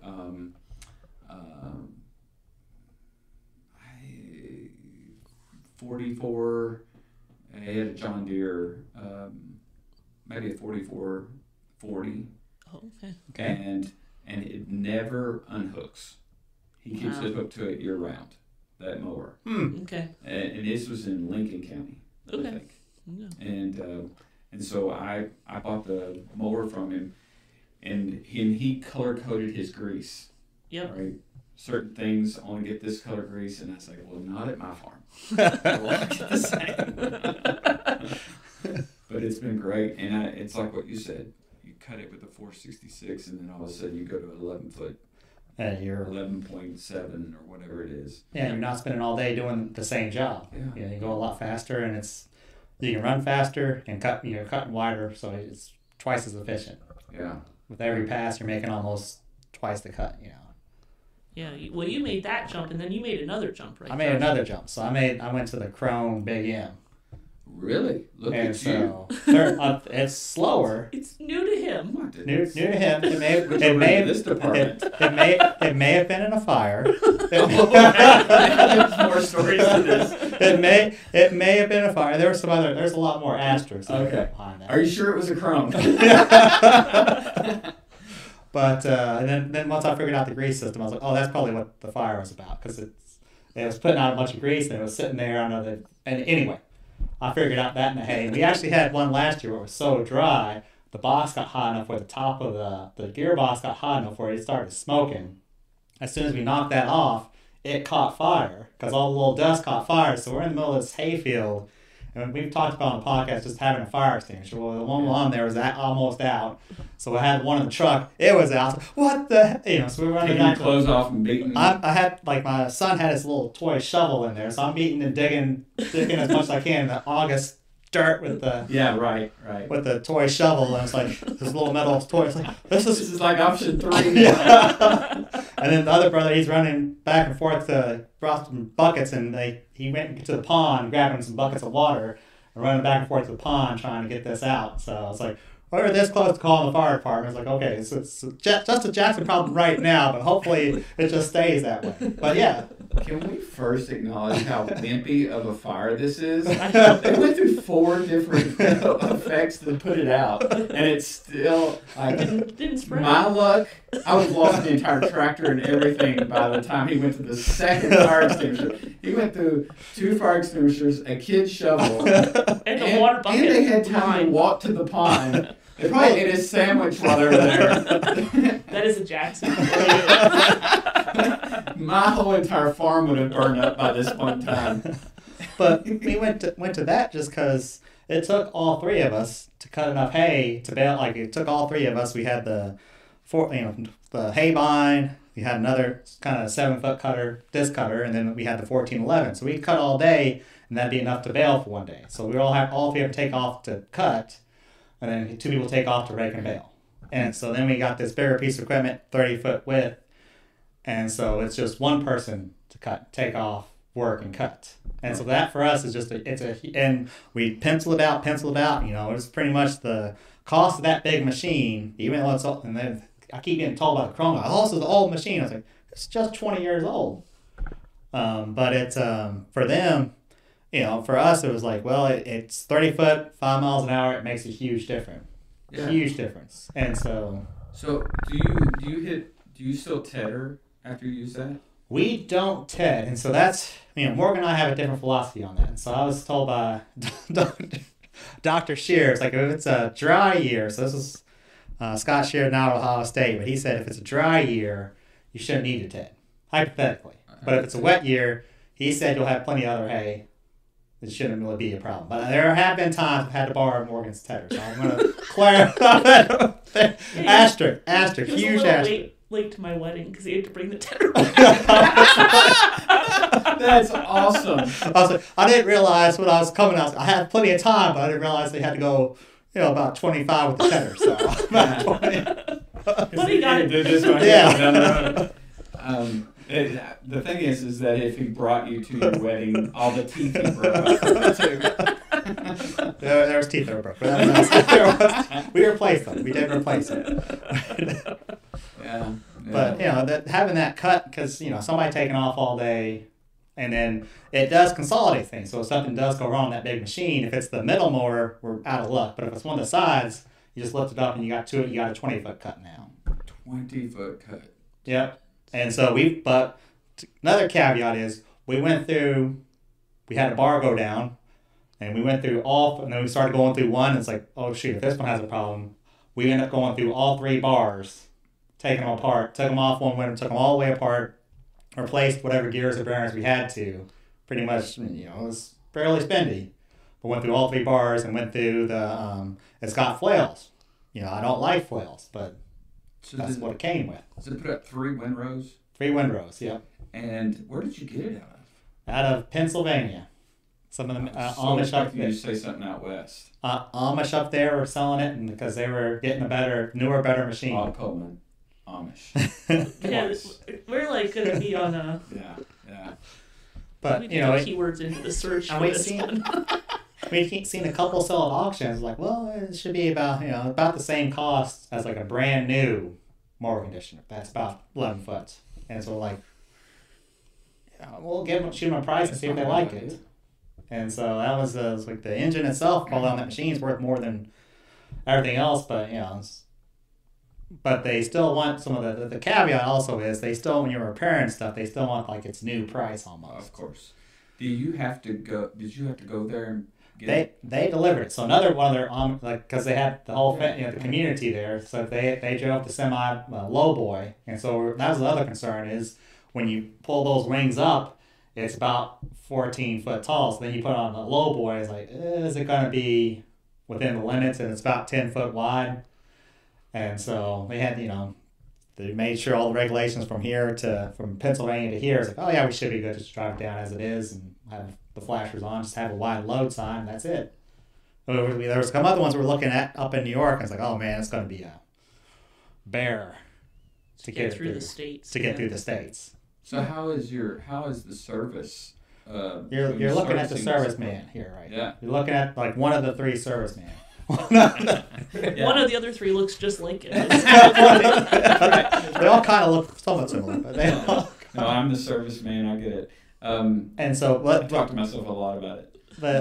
44. He had a John Deere, maybe a 4440. Oh, okay. And it never unhooks. He keeps it hooked to it year round, that mower. Okay. And this was in Lincoln County, I think. Yeah. And so I bought the mower from him, and he color coded his grease. Yep. Right. Certain things only get this color grease, and I was like, well, not at my farm. Well, I get the same. But it's been great, and it's like what you said. you cut it with a 466, and then all of a sudden you go to 11 foot, And you're 11.7 or whatever it is. Yeah, you're not spending all day doing the same job. Yeah. You go a lot faster, and you can run faster and cutting wider, so it's twice as efficient. Yeah. With every pass, you're making almost twice the cut. Yeah, well, you made that jump, and then you made another jump, right? I made another jump, so I went to the Chrome Big M, Really? Look and at so it's slower. It's new to him. you. My New goodness. to him. It may Which over in this department. it may have been in a fire. There's more stories to this. It may have been a fire. There's a lot more asterisks Okay. behind that. Are you sure it was a Chrome? But and then once I figured out the grease system, I was like, oh, that's probably what the fire was about, because it was putting out a bunch of grease and it was sitting there under the. And anyway, I figured out that in the hay. We actually had one last year where it was so dry, the box got hot enough where the top of the gearbox got hot enough where it started smoking. As soon as we knocked that off, it caught fire because all the little dust caught fire. So we're in the middle of this hayfield. And we've talked about on the podcast just having a fire extinguisher. Well, the one on there was almost out. So I had one in the truck. It was out. What the? So we were running Taking your back. clothes off and beating. I had, my son had his little toy shovel in there. So I'm beating and digging as much as I can in the August dirt with the Yeah, right. with the toy shovel. And it's like this little metal toy. It's like, This is like option 3. Yeah. And then the other brother, he's running back and forth to brought some buckets, and he went to the pond grabbing some buckets of water and running back and forth to the pond trying to get this out. So I was like, we were this close to calling the fire department. I was like, okay, so it's just a Jackson problem right now, but hopefully it just stays that way. But yeah. Can we first acknowledge how wimpy of a fire this is? They went through 4 different effects to put it out, and it's still like Didn't spread. my luck. I would have lost the entire tractor and everything by the time he went to the second fire extinguisher. He went through 2 fire extinguishers, a kid's shovel, And the water bucket. and they had time to walk to the pond. They probably ate a sandwich while they were there. That is a Jackson. My whole entire farm would have burned up by this point in time. But we went to that just because it took all 3 of us to cut enough hay to bale. Like, it took all 3 of us. We had the hay bind. We had another kind of 7-foot cutter, disc cutter, and then we had the 1411. So we cut all day, and that'd be enough to bale for one day. So we all 3 have to take off to cut, and then 2 people take off to rake and bale. And so then we got this bigger piece of equipment, 30-foot width, and so it's just one person to cut, take off, work, and cut. And so that for us is just and we pencil it out. It's pretty much the cost of that big machine, even though it's old. And then I keep getting told by the Chrome, oh, this is an old machine. I was like, it's just 20 years old. But it's for them, for us it was like, well, it's 30 foot, 5 miles an hour. It makes a huge difference. Yeah. Huge difference. And so do you still tether after you use that? we don't TED, and so that's Morgan and I have a different philosophy on that. And so I was told by Dr. Shear, it's like if it's a dry year, so this is Scott Shear now at Ohio State, but he said if it's a dry year, you shouldn't need to TED, hypothetically. But if it's a wet year, he said you'll have plenty of other hay. It shouldn't really be a problem. But there have been times I've had to borrow Morgan's tedder, so I'm going to clarify that. Asterisk, He was huge a little asterisk. late to my wedding because he had to bring the tedder. That's awesome. I didn't realize when I was coming out, I had plenty of time, but I didn't realize they had to go, about 25 with the tedder. So about 20. But he got it. This one, Yeah. down the road. The thing is that if he brought you to your wedding, all the teeth he broke too. There was teeth that were broken. We replaced them. We did replace them. Yeah. But having that cut, because somebody taking off all day, and then it does consolidate things. So if something does go wrong in that big machine, if it's the middle mower, we're out of luck. But if it's one of the sides, you just lift it up and you got a 20-foot cut now. 20-foot cut. Yep. And so but another caveat is we had a bar go down, and we went through and then we started going through one, and it's like, oh shoot, if this one has a problem, we ended up going through all 3 bars, taking them apart, took them off one winter, took them all the way apart, replaced whatever gears or bearings we had to. Pretty much, it was fairly spendy. But went through all 3 bars and went through it's got flails. I don't like flails, but So that's what it came with. Does it put up 3 windrows? 3 windrows, yep. And where did you get it out of? Out of Pennsylvania. Some of the Amish up You there. to say something out west. Amish up there were selling it, and because they were getting a better machine. Bob Pullman, Amish. Yeah, we're like going to be on a. Yeah. But we need keywords into the search. And for we've this seen- one. We've seen a couple sell at auctions. Like, well, it should be about the same cost as like a brand new mower conditioner. That's about 11 foot. And so like, we'll shoot them a price and see if they like it. And so that was like the engine itself, probably on that machine, is worth more than everything else. But but they still want some of the caveat also is they still, when you're repairing stuff, they still want like its new price almost. Of course. Did you have to go there and get it? They delivered it. So another one of their because they had the whole the community there. So they drove the semi lowboy, and so that was the other concern is when you pull those wings up, it's about 14 foot tall. So then you put on the lowboy, it's like, is it going to be within the limits? And it's about 10 foot wide. And so they had, they made sure all the regulations from Pennsylvania to here is like, oh yeah, we should be good. Just drive it down as it is and have the flashers on, just have a wide load sign, and that's it. There was some other ones we were looking at up in New York, and it's like, oh man, it's going to be a bear to get through the states. To get through the states. So how is the service? You're looking at the serviceman here, right? Yeah. You're looking at like one of the 3 servicemen. One of the other 3 looks just like it. They all kind of look somewhat similar, but they all. No, I'm the serviceman. I get it. And so I talk to myself a lot about it.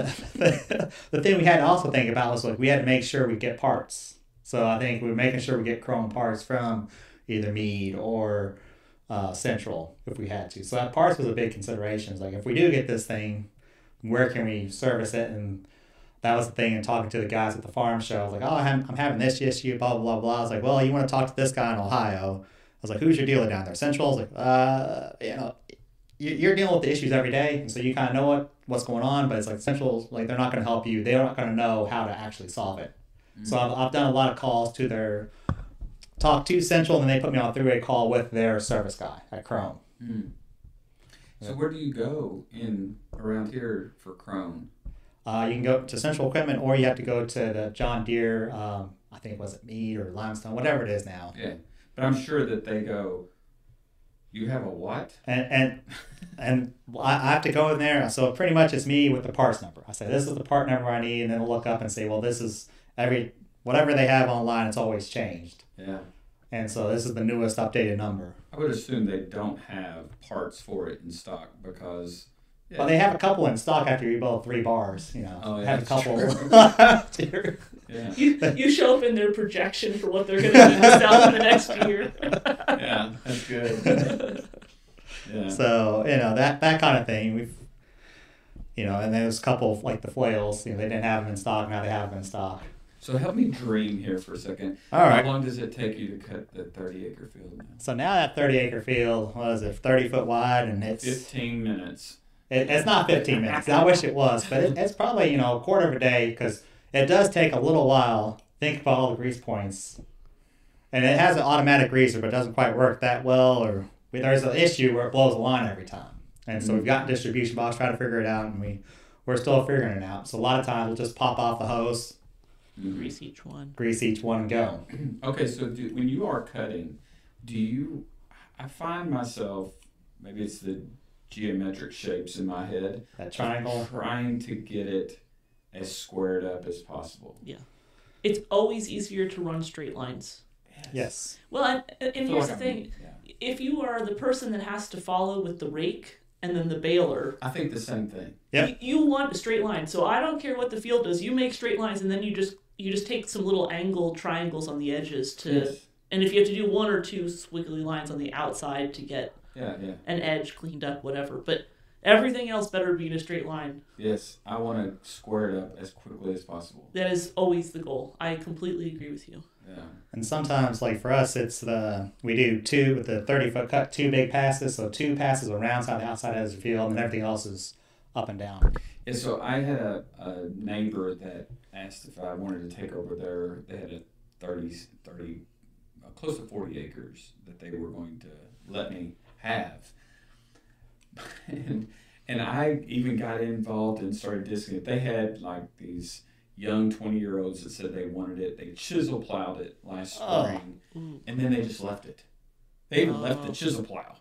The thing we had to also think about was like we had to make sure we get parts. So I think we were making sure we get chrome parts from either Mead or Central if we had to. So that parts was a big consideration. It's like if we do get this thing, where can we service it? And that was the thing. And talking to the guys at the farm show, I was like, oh, I'm having this issue, blah blah blah. I was like, well, you want to talk to this guy in Ohio? I was like, who's your dealer down there? Central? I was like, you're dealing with the issues every day, and so you kind of know what's going on, but it's like Central's, like, they're not going to help you. They're not going to know how to actually solve it. Mm-hmm. So I've done a lot of calls to talk to Central, and then they put me on a 3-way call with their service guy at Chrome. Mm. So where do you go around here for Chrome? You can go to Central Equipment, or you have to go to the John Deere, I think, was it Mead or Limestone, whatever it is now. Yeah, but I'm sure that they go, you have a what? And I have to go in there. So pretty much it's me with the parts number. I say, this is the part number I need, and then I'll look up and say, well, this is whatever they have online, it's always changed. Yeah. And so this is the newest updated number. I would assume they don't have parts for it in stock because... Yeah. Well, they have a couple in stock after you build 3 bars, Oh, yeah, have a couple. Yeah. You show up in their projection for what they're going to need to sell in the next year. Yeah, that's good. Yeah. So, that kind of thing. We've, and there's a couple like the flails, they didn't have them in stock, now they have them in stock. So help me dream here for a second. All right. How long does it take you to cut the 30-acre field now? So now that 30-acre field, what is it, 30 foot wide, and it's 15 minutes. It's not 15 minutes. I wish it was, but it's probably, a quarter of a day because it does take a little while. Think about all the grease points. And it has an automatic greaser, but it doesn't quite work that well. Or there's an issue where it blows the line every time. And so we've got distribution box, trying to figure it out, and we're still figuring it out. So a lot of times we'll just pop off the hose, grease each one, and go. Okay, so when you are cutting, I find myself, maybe it's the geometric shapes in my head. That triangle. Trying to get it as squared up as possible. Yeah. It's always easier to run straight lines. Yes. Well, and here's the thing. If you are the person that has to follow with the rake and then the baler. I think the same thing. Yep. You want a straight line. So I don't care what the field does. You make straight lines and then you just take some little angled triangles on the edges to... Yes. And if you have to do 1 or 2 squiggly lines on the outside to get an edge cleaned up, whatever. But everything else better be in a straight line. Yes, I want to square it up as quickly as possible. That is always the goal. I completely agree with you. Yeah. And sometimes, like for us, it's we do 2 with the 30-foot cut, 2 big passes. So 2 passes around the outside edge of the field, and everything else is up and down. Yeah, so I had a neighbor that asked if I wanted to take over they had 30 close to 40 acres that they were going to let me have. And I even got involved and started disking it. They had like these young 20-year-olds that said they wanted it. They chisel plowed it last spring, and then they just left it. They even left the chisel plow.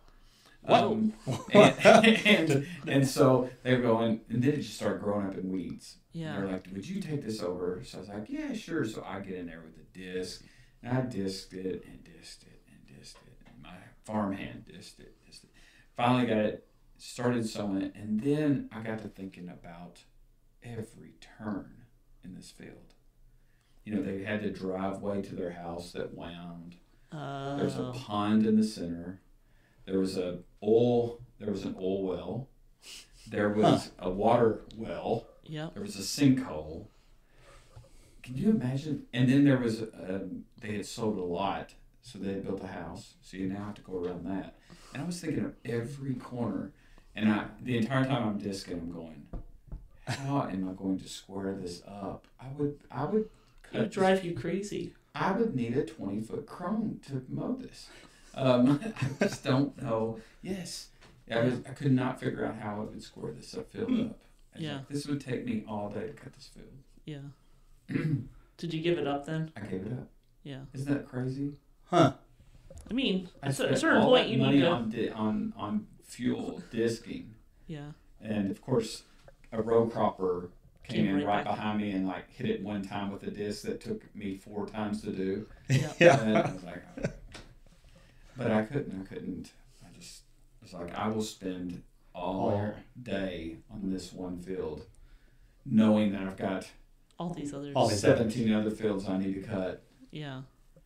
And so they were going, and then it just started growing up in weeds. Yeah. And they're like, would you take this over? So I was like, yeah, sure. So I get in there with the disc, and I disked it and disked it and disked it. And my farmhand disked it. Finally got it, started sowing it, and then I got to thinking about every turn in this field. You know, they had a driveway to their house that wound. There's a pond in the center. There was an oil well. There was a water well. Yep. There was a sinkhole. Can you imagine? And then there was they had sold a lot, so they had built a house. So you now have to go around that. And I was thinking of every corner, and the entire time I'm disking, I'm going, how am I going to square this up? I would It would drive you crazy. I would need a 20-foot crone to mow this. I just don't know. Yes, I could not figure out how I would square this field up. Yeah. Like, this would take me all day to cut this field. Yeah. Did you give it up then? I gave it up. Yeah. Isn't that crazy? Huh. I mean, I at a spent certain all point that you money need to. on fuel disking, Yeah. and of course, a row cropper came in right right back. behind me and like hit it one time with a disc that took me 4 times to do. Yeah. And I was like, okay. But I couldn't. I just was like, I will spend all day on this one field, knowing that I've got All these others. All these 17 other fields I need to cut. Yeah.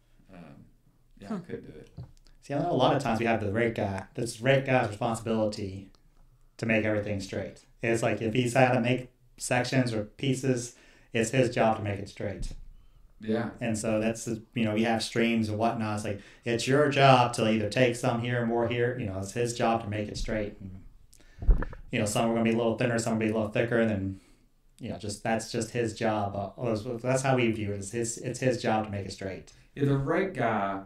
I couldn't do it. See, I know a lot of times we have the rake guy. This rake guy's responsibility to make everything straight. It's like if he's had to make sections or pieces, it's his job to make it straight. Yeah. And so that's, we have streams and whatnot. It's like, it's your job to either take some here and more here. It's his job to make it straight. And, some are going to be a little thinner, some will be a little thicker. And then, that's just his job. That's how we view it. It's his job to make it straight. Yeah, the rake guy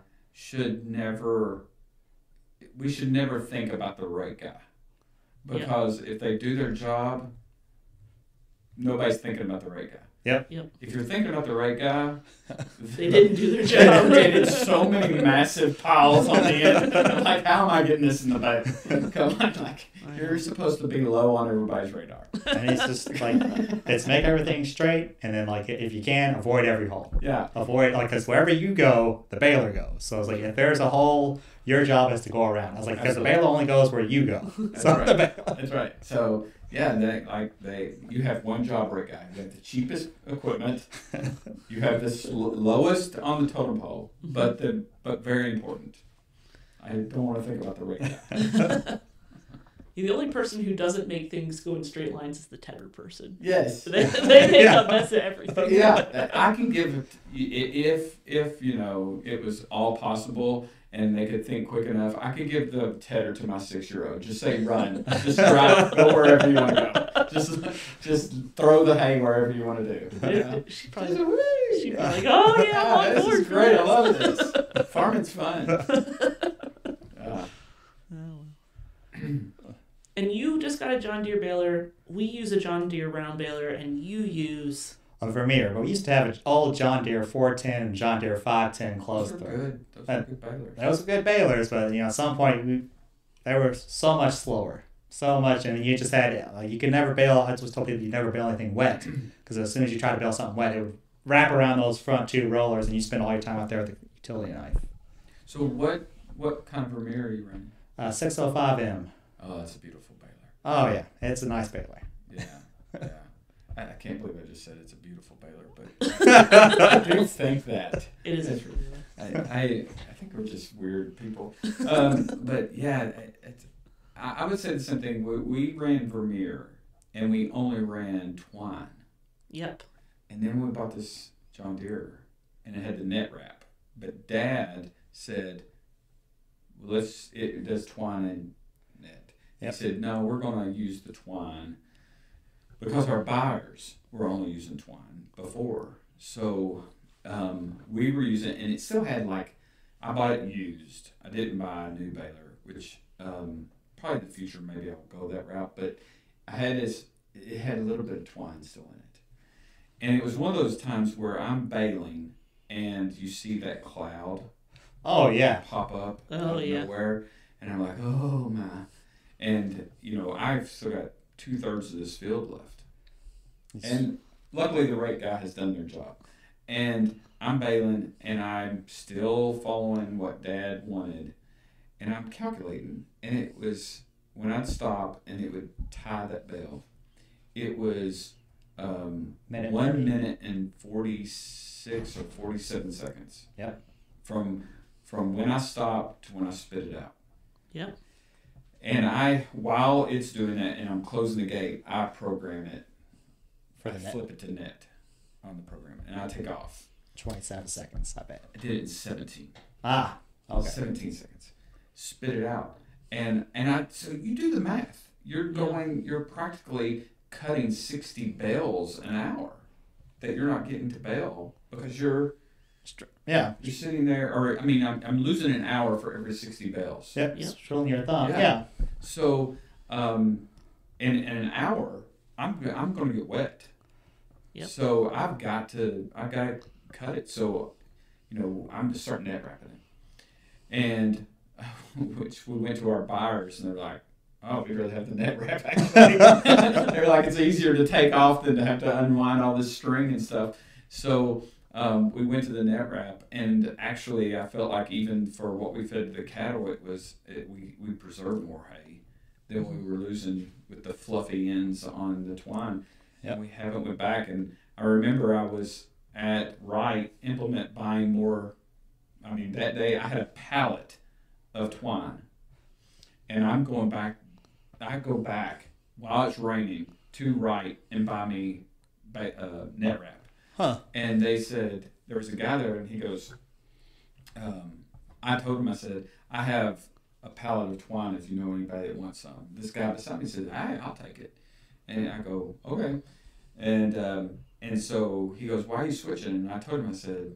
we should never think about the rake guy. Because if they do their job, nobody's thinking about the rake guy. Yep. If you're thinking about the rake guy, They didn't do their job. They did so many massive piles on the end. Like, how am I getting this in the back? Come on, like, you're supposed to be low on everybody's radar. And it's just like, it's make everything straight. And then, like, if you can, avoid every hole. Yeah. Avoid, like, because wherever you go, the baler goes. So it's like, if there's a hole, your job is to go around. I was like, because the baler only goes where you go. That's So right. the baler. That's right. So, yeah, you have one job rake guy. You have the cheapest equipment. You have this lowest on the totem pole, but very important. I don't want to think about the rake guy. The only person who doesn't make things go in straight lines is the tedder person. Yes. They make a mess of everything. Yeah, I can give it if it was all possible and they could think quick enough. I could give the tedder to my 6-year-old. Just say run, just drive, go wherever you want to go. Just throw the hay wherever you want to do. She'd probably be like, "Oh yeah, I'm on this board is for great. this." I love this. Farming's fun. And you just got a John Deere baler. We use a John Deere round baler, and you use A Vermeer. But we used to have an old John Deere 410 and John Deere 510 Those closed are through. good. Those are good balers. Those were good balers, but at some point they were so much slower, so much, and you just had you could never bale. I just told people you never bale anything wet because as soon as you try to bale something wet, it would wrap around those front 2 rollers, and you spend all your time out there with the utility knife. So what kind of Vermeer are you running? 605M. Oh, that's a beautiful baler. Oh yeah, it's a nice baler. Yeah. I can't believe I just said it's a beautiful baler, but I do think that. it is a true. I think we're just weird people. But yeah, I would say the same thing. We ran Vermeer, and we only ran twine. Yep. And then we bought this John Deere, and it had the net wrap. But Dad said, it does twine and net. Yep. He said, no, we're going to use the twine because our buyers were only using twine before. So we were using it, and it still had like, I bought it used. I didn't buy a new baler, which probably in the future maybe I'll go that route. But I had this. It had a little bit of twine still in it, and it was one of those times where I'm baling, and you see that cloud. Oh yeah. Pop up Oh, out of yeah. nowhere, and I'm like, oh my, and I've still got 2/3 of this field left, and luckily the rate guy has done their job, and I'm baling, and I'm still following what Dad wanted, and I'm calculating, and it was when I'd stop and it would tie that bale, it was 1 minute and 46 or 47 seconds. Yep. From when I stopped to when I spit it out. Yep. And while it's doing that and I'm closing the gate, I program it. For the net. Flip it to net on the program, and I take off. 27 seconds, I bet. I did it in 17. Ah, okay. 17 seconds. Spit it out. So you do the math. You're practically cutting 60 bales an hour that you're not getting to bale because you're sitting there, or I'm losing an hour for every 60 bales. Yep. Yep. Twiddling your thumb. Yeah. Yeah. So, in an hour, I'm going to get wet. Yep. So I got to cut it. So, I'm just starting net wrapping it, and which we went to our buyers, and they're like, "Oh, we really have the net wrap." Actually, they're like, "It's easier to take off than to have to unwind all this string and stuff." So. We went to the net wrap, and actually, I felt like even for what we fed to the cattle, we preserved more hay than we were losing with the fluffy ends on the twine. Yep. And we haven't went back, and I remember I was at Wright Implement buying more. That day I had a pallet of twine, and I'm going back. I go back while it's raining to Wright and buy me net wrap. Huh. And they said, there was a guy there, and he goes, I told him, I said, I have a pallet of twine if you know anybody that wants some. This guy beside me said, I'll take it. And I go, okay. And so he goes, why are you switching? And I told him, I said,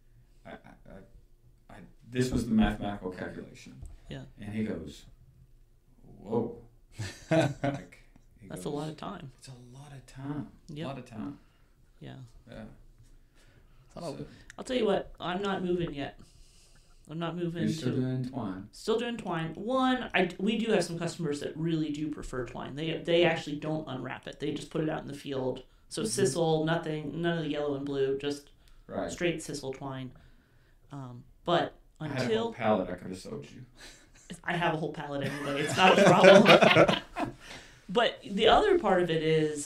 this was the mathematical calculation. Yeah. And he goes, whoa. That's a lot of time. It's a lot of time. Yep. A lot of time. Yeah. Yeah. I'll tell you what, I'm not moving yet. I'm not moving. You're still doing twine. Still doing twine. We do have some customers that really do prefer twine. They actually don't unwrap it. They just put it out in the field. So sisal, nothing, none of the yellow and blue, just straight sisal twine. But I had a whole pallet I could have sold you. I have a whole pallet anyway. It's not a problem. But the other part of it is,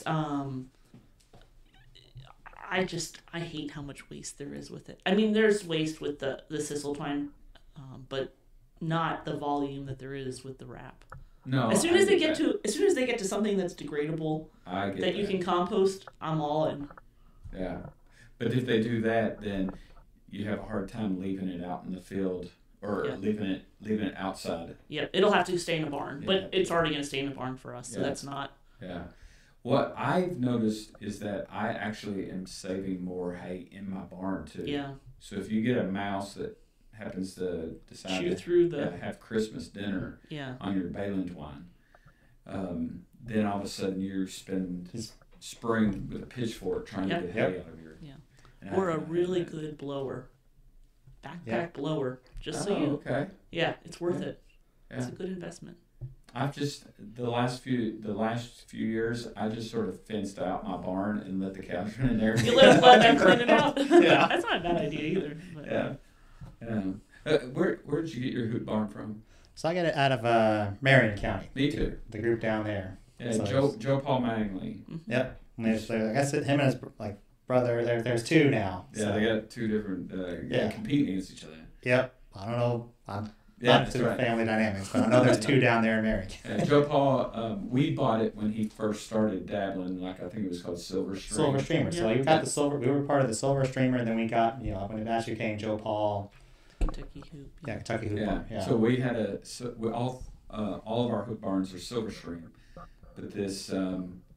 I hate how much waste there is with it. There's waste with the sisal twine, but not the volume that there is with the wrap. No. As soon as they get to something that's degradable that you can compost, I'm all in. Yeah, but if they do that, then you have a hard time leaving it out in the field or leaving it outside. Yeah, it'll have to stay in a barn, but it's already going to stay in a barn for us, so that's not. Yeah. What I've noticed is that I actually am saving more hay in my barn too. Yeah. So if you get a mouse that happens to decide to have Christmas dinner on your baling twine, then all of a sudden you spend spring with a pitchfork trying to get hay out of your. Yeah. Or a really good blower. Backpack blower. Just okay. Yeah, it's worth it. Yeah. It's a good investment. I've just the last few years I just sort of fenced out my barn and let the cows run in there. You let them clean it out. Yeah, that's not a bad idea either. But. Yeah. Where did you get your hoot barn from? So I got it out of Marion County. Me too. The group down there. Yeah, so Joe Paul Mangley. Mm-hmm. Yep. And I guess him and his brother. There's two now. Yeah, they got two different. Competing against each other. Yep. I don't know. I'm not to the family dynamics, but I know there's two down there in Marion. Joe Paul, we bought it when he first started dabbling. I think it was called Silver Streamer. Silver Streamer. So we got the silver. We were part of the Silver Streamer, and then we got when it actually came Joe Paul. Kentucky Hoop. Yeah, Kentucky Hoop Barn. Yeah. So we had all of our hoop barns are Silver Stream, but this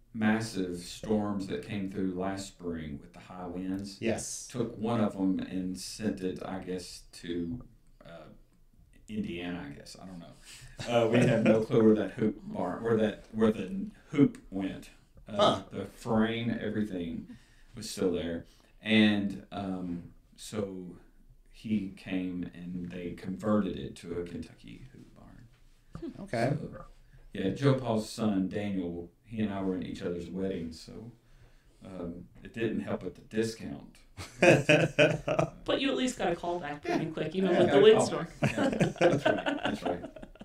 massive storms that came through last spring with the high winds. Yes. Took one of them and sent it, I guess, to Indiana. I guess I don't know. We have no clue where that hoop barn, where the hoop went. The frame, everything was still there, and so he came and they converted it to a Kentucky hoop barn. Okay. So, yeah, Joe Paul's son Daniel, he and I were in each other's weddings, so it didn't help with the discount. But you at least got a call back pretty quick, even with the windstorm. Yeah, that's right.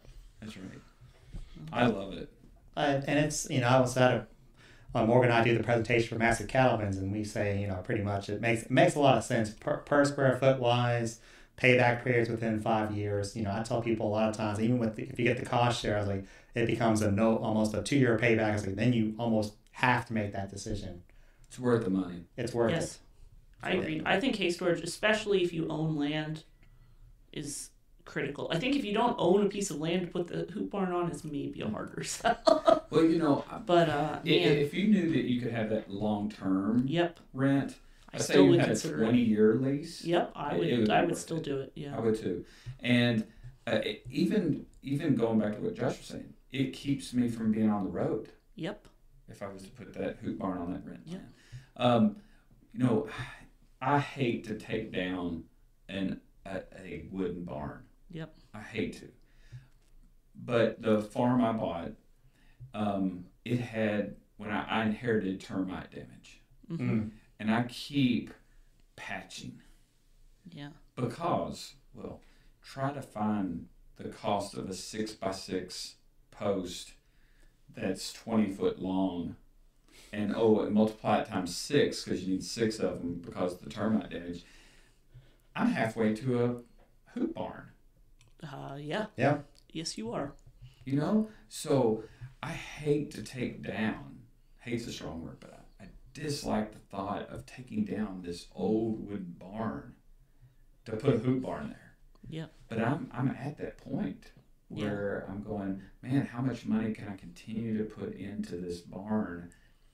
I love it. And it's, I was at Morgan and I do the presentation for Massive Cattlemen's, and we say, pretty much it makes a lot of sense per square foot wise, payback periods within 5 years. I tell people a lot of times, even if you get the cost share, I was like, it becomes almost a 2-year payback. I was like, then you almost have to make that decision. It's worth the money. It's worth Yes. it. I agree. I think hay storage, especially if you own land, is critical. I think if you don't own a piece of land to put the hoop barn on, it's maybe a harder sell. Well, But man, if you knew that you could have that long term yep, rent, I let's say still you would had a consider it. 20-year lease. Yep, I would still do it. Yeah, I would too. And even going back to what Josh was saying, it keeps me from being on the road. Yep. If I was to put that hoop barn on that rent Yep. plan. I hate to take down a wooden barn. Yep. I hate to. But the farm I bought, it had, when I inherited termite damage. Mm-hmm. And I keep patching. Yeah. Because, try to find the cost of a 6x6 post that's 20 foot long, and multiply it times 6 because you need 6 of them because of the termite damage. I'm halfway to a hoop barn. Yeah. Yeah. Yes, you are. So I hate to take down. Hate's a strong word, but I dislike the thought of taking down this old wooden barn to put a hoop barn there. Yeah. But I'm at that point where I'm going, man, how much money can I continue to put into this barn?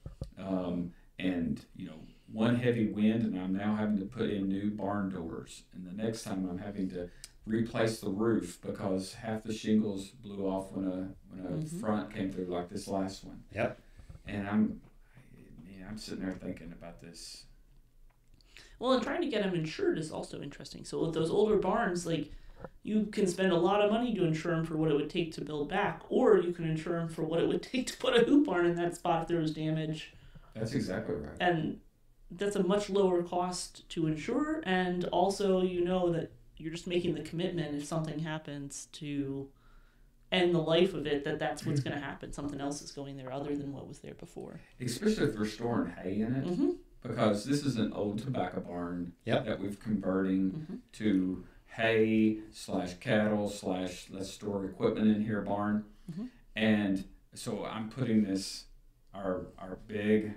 And one heavy wind, and I'm now having to put in new barn doors. And the next time I'm having to replace the roof because half the shingles blew off when a front came through, like this last one. Yep. And I'm sitting there thinking about this. Well, and trying to get them insured is also interesting. So with those older barns, you can spend a lot of money to insure them for what it would take to build back, or you can insure them for what it would take to put a hoop barn in that spot if there was damage. That's exactly right. And that's a much lower cost to insure, and also that you're just making the commitment if something happens to end the life of it, that's what's going to happen. Something else is going there other than what was there before. Especially if we're storing hay in it. Mm-hmm. Because this is an old tobacco barn that we've converting to hay / cattle / let's store equipment in here barn. Mm-hmm. And so I'm putting our big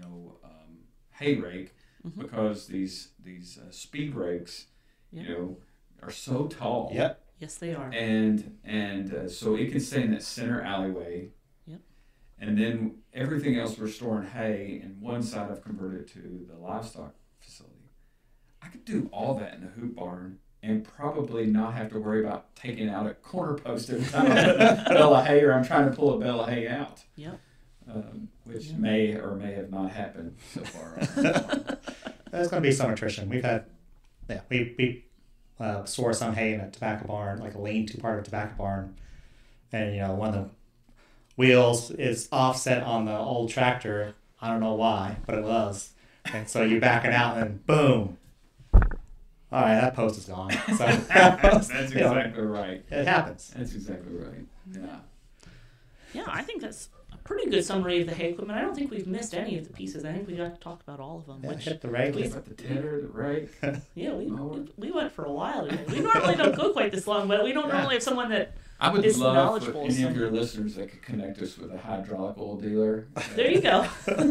hay rake, because these speed rakes are so tall. Yep. Yes, they are. And so it can stay in that center alleyway. Yep. And then everything else we're storing hay, and one side I've converted to the livestock facility. I could do all that in a hoop barn and probably not have to worry about taking out a corner post every time I put a bale of hay, or I'm trying to pull a bale of hay out. Yep. Which may or may have not happened so far. There's going to be some attrition. We've had, we store some hay in a tobacco barn, like a lean-to part of a tobacco barn, and one of the wheels is offset on the old tractor. I don't know why, but it was, and so you're backing out, and boom. All right, that post is gone. So That's exactly right. It happens. That's exactly right. Yeah. Yeah, I think that's a pretty good summary of the hay equipment. I don't think we've missed any of the pieces. I think we got to talk about all of them. Yeah, Which, hit the rake. About the tedder, the rake. yeah, we went for a while today. We normally don't go quite this long, but we don't normally have someone that I would is love for knowledgeable. any of your listeners that could connect us with a hydraulic oil dealer. There you go.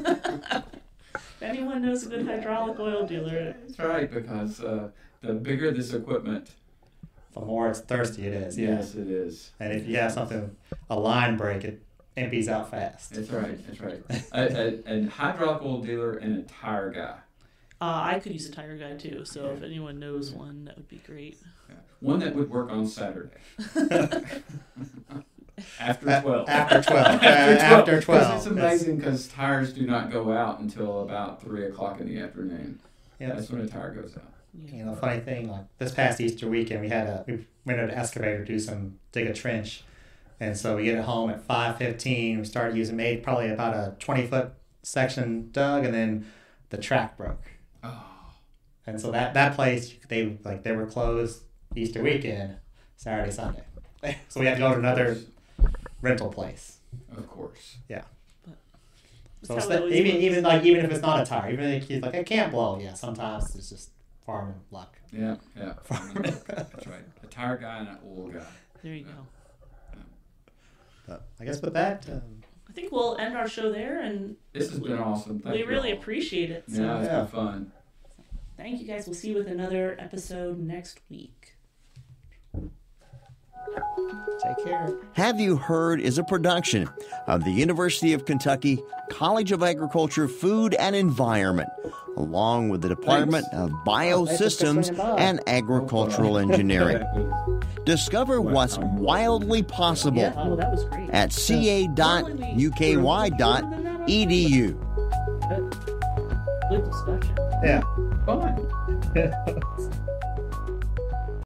If anyone knows a good hydraulic oil dealer. That's right, because the bigger this equipment, The more it's thirsty it is. yes, it is. And if you have something, a line break, empties out fast. That's right. That's right. A hydraulic oil dealer and a tire guy. I could use a tire guy too, so if anyone knows one, that would be great. Yeah. One that would work on Saturday. After 12. After 12. After 12. 'Cause 12. It's amazing because tires do not go out until about 3 o'clock in the afternoon. Yeah. That's when a tire goes out. You know, funny thing, like this past Easter weekend, we went to the excavator to dig a trench. And so we get it home at 5:15. We started made probably about a 20-foot section dug, and then the track broke. Oh. And so that place, they were closed Easter weekend, Saturday, Sunday. So we had to go to another rental place. Of course. Yeah. So That's how it always even if it's not a tire, even if it's like it can't blow, yeah, sometimes it's just farming luck. Yeah. That's right. A tire guy and an oil guy. There you go. But I guess with that, I think we'll end our show there, and This has been awesome. Thank we you really all. appreciate it. So Yeah, it's been fun. thank you guys. We'll see you with another episode next week. take care. Have You Heard is a production of the University of Kentucky College of Agriculture, Food and Environment, along with the Department of Biosystems and Agricultural Engineering. Discover what's wildly possible Oh, that was great. at ca.uky.edu. Good discussion. Yeah. Fun.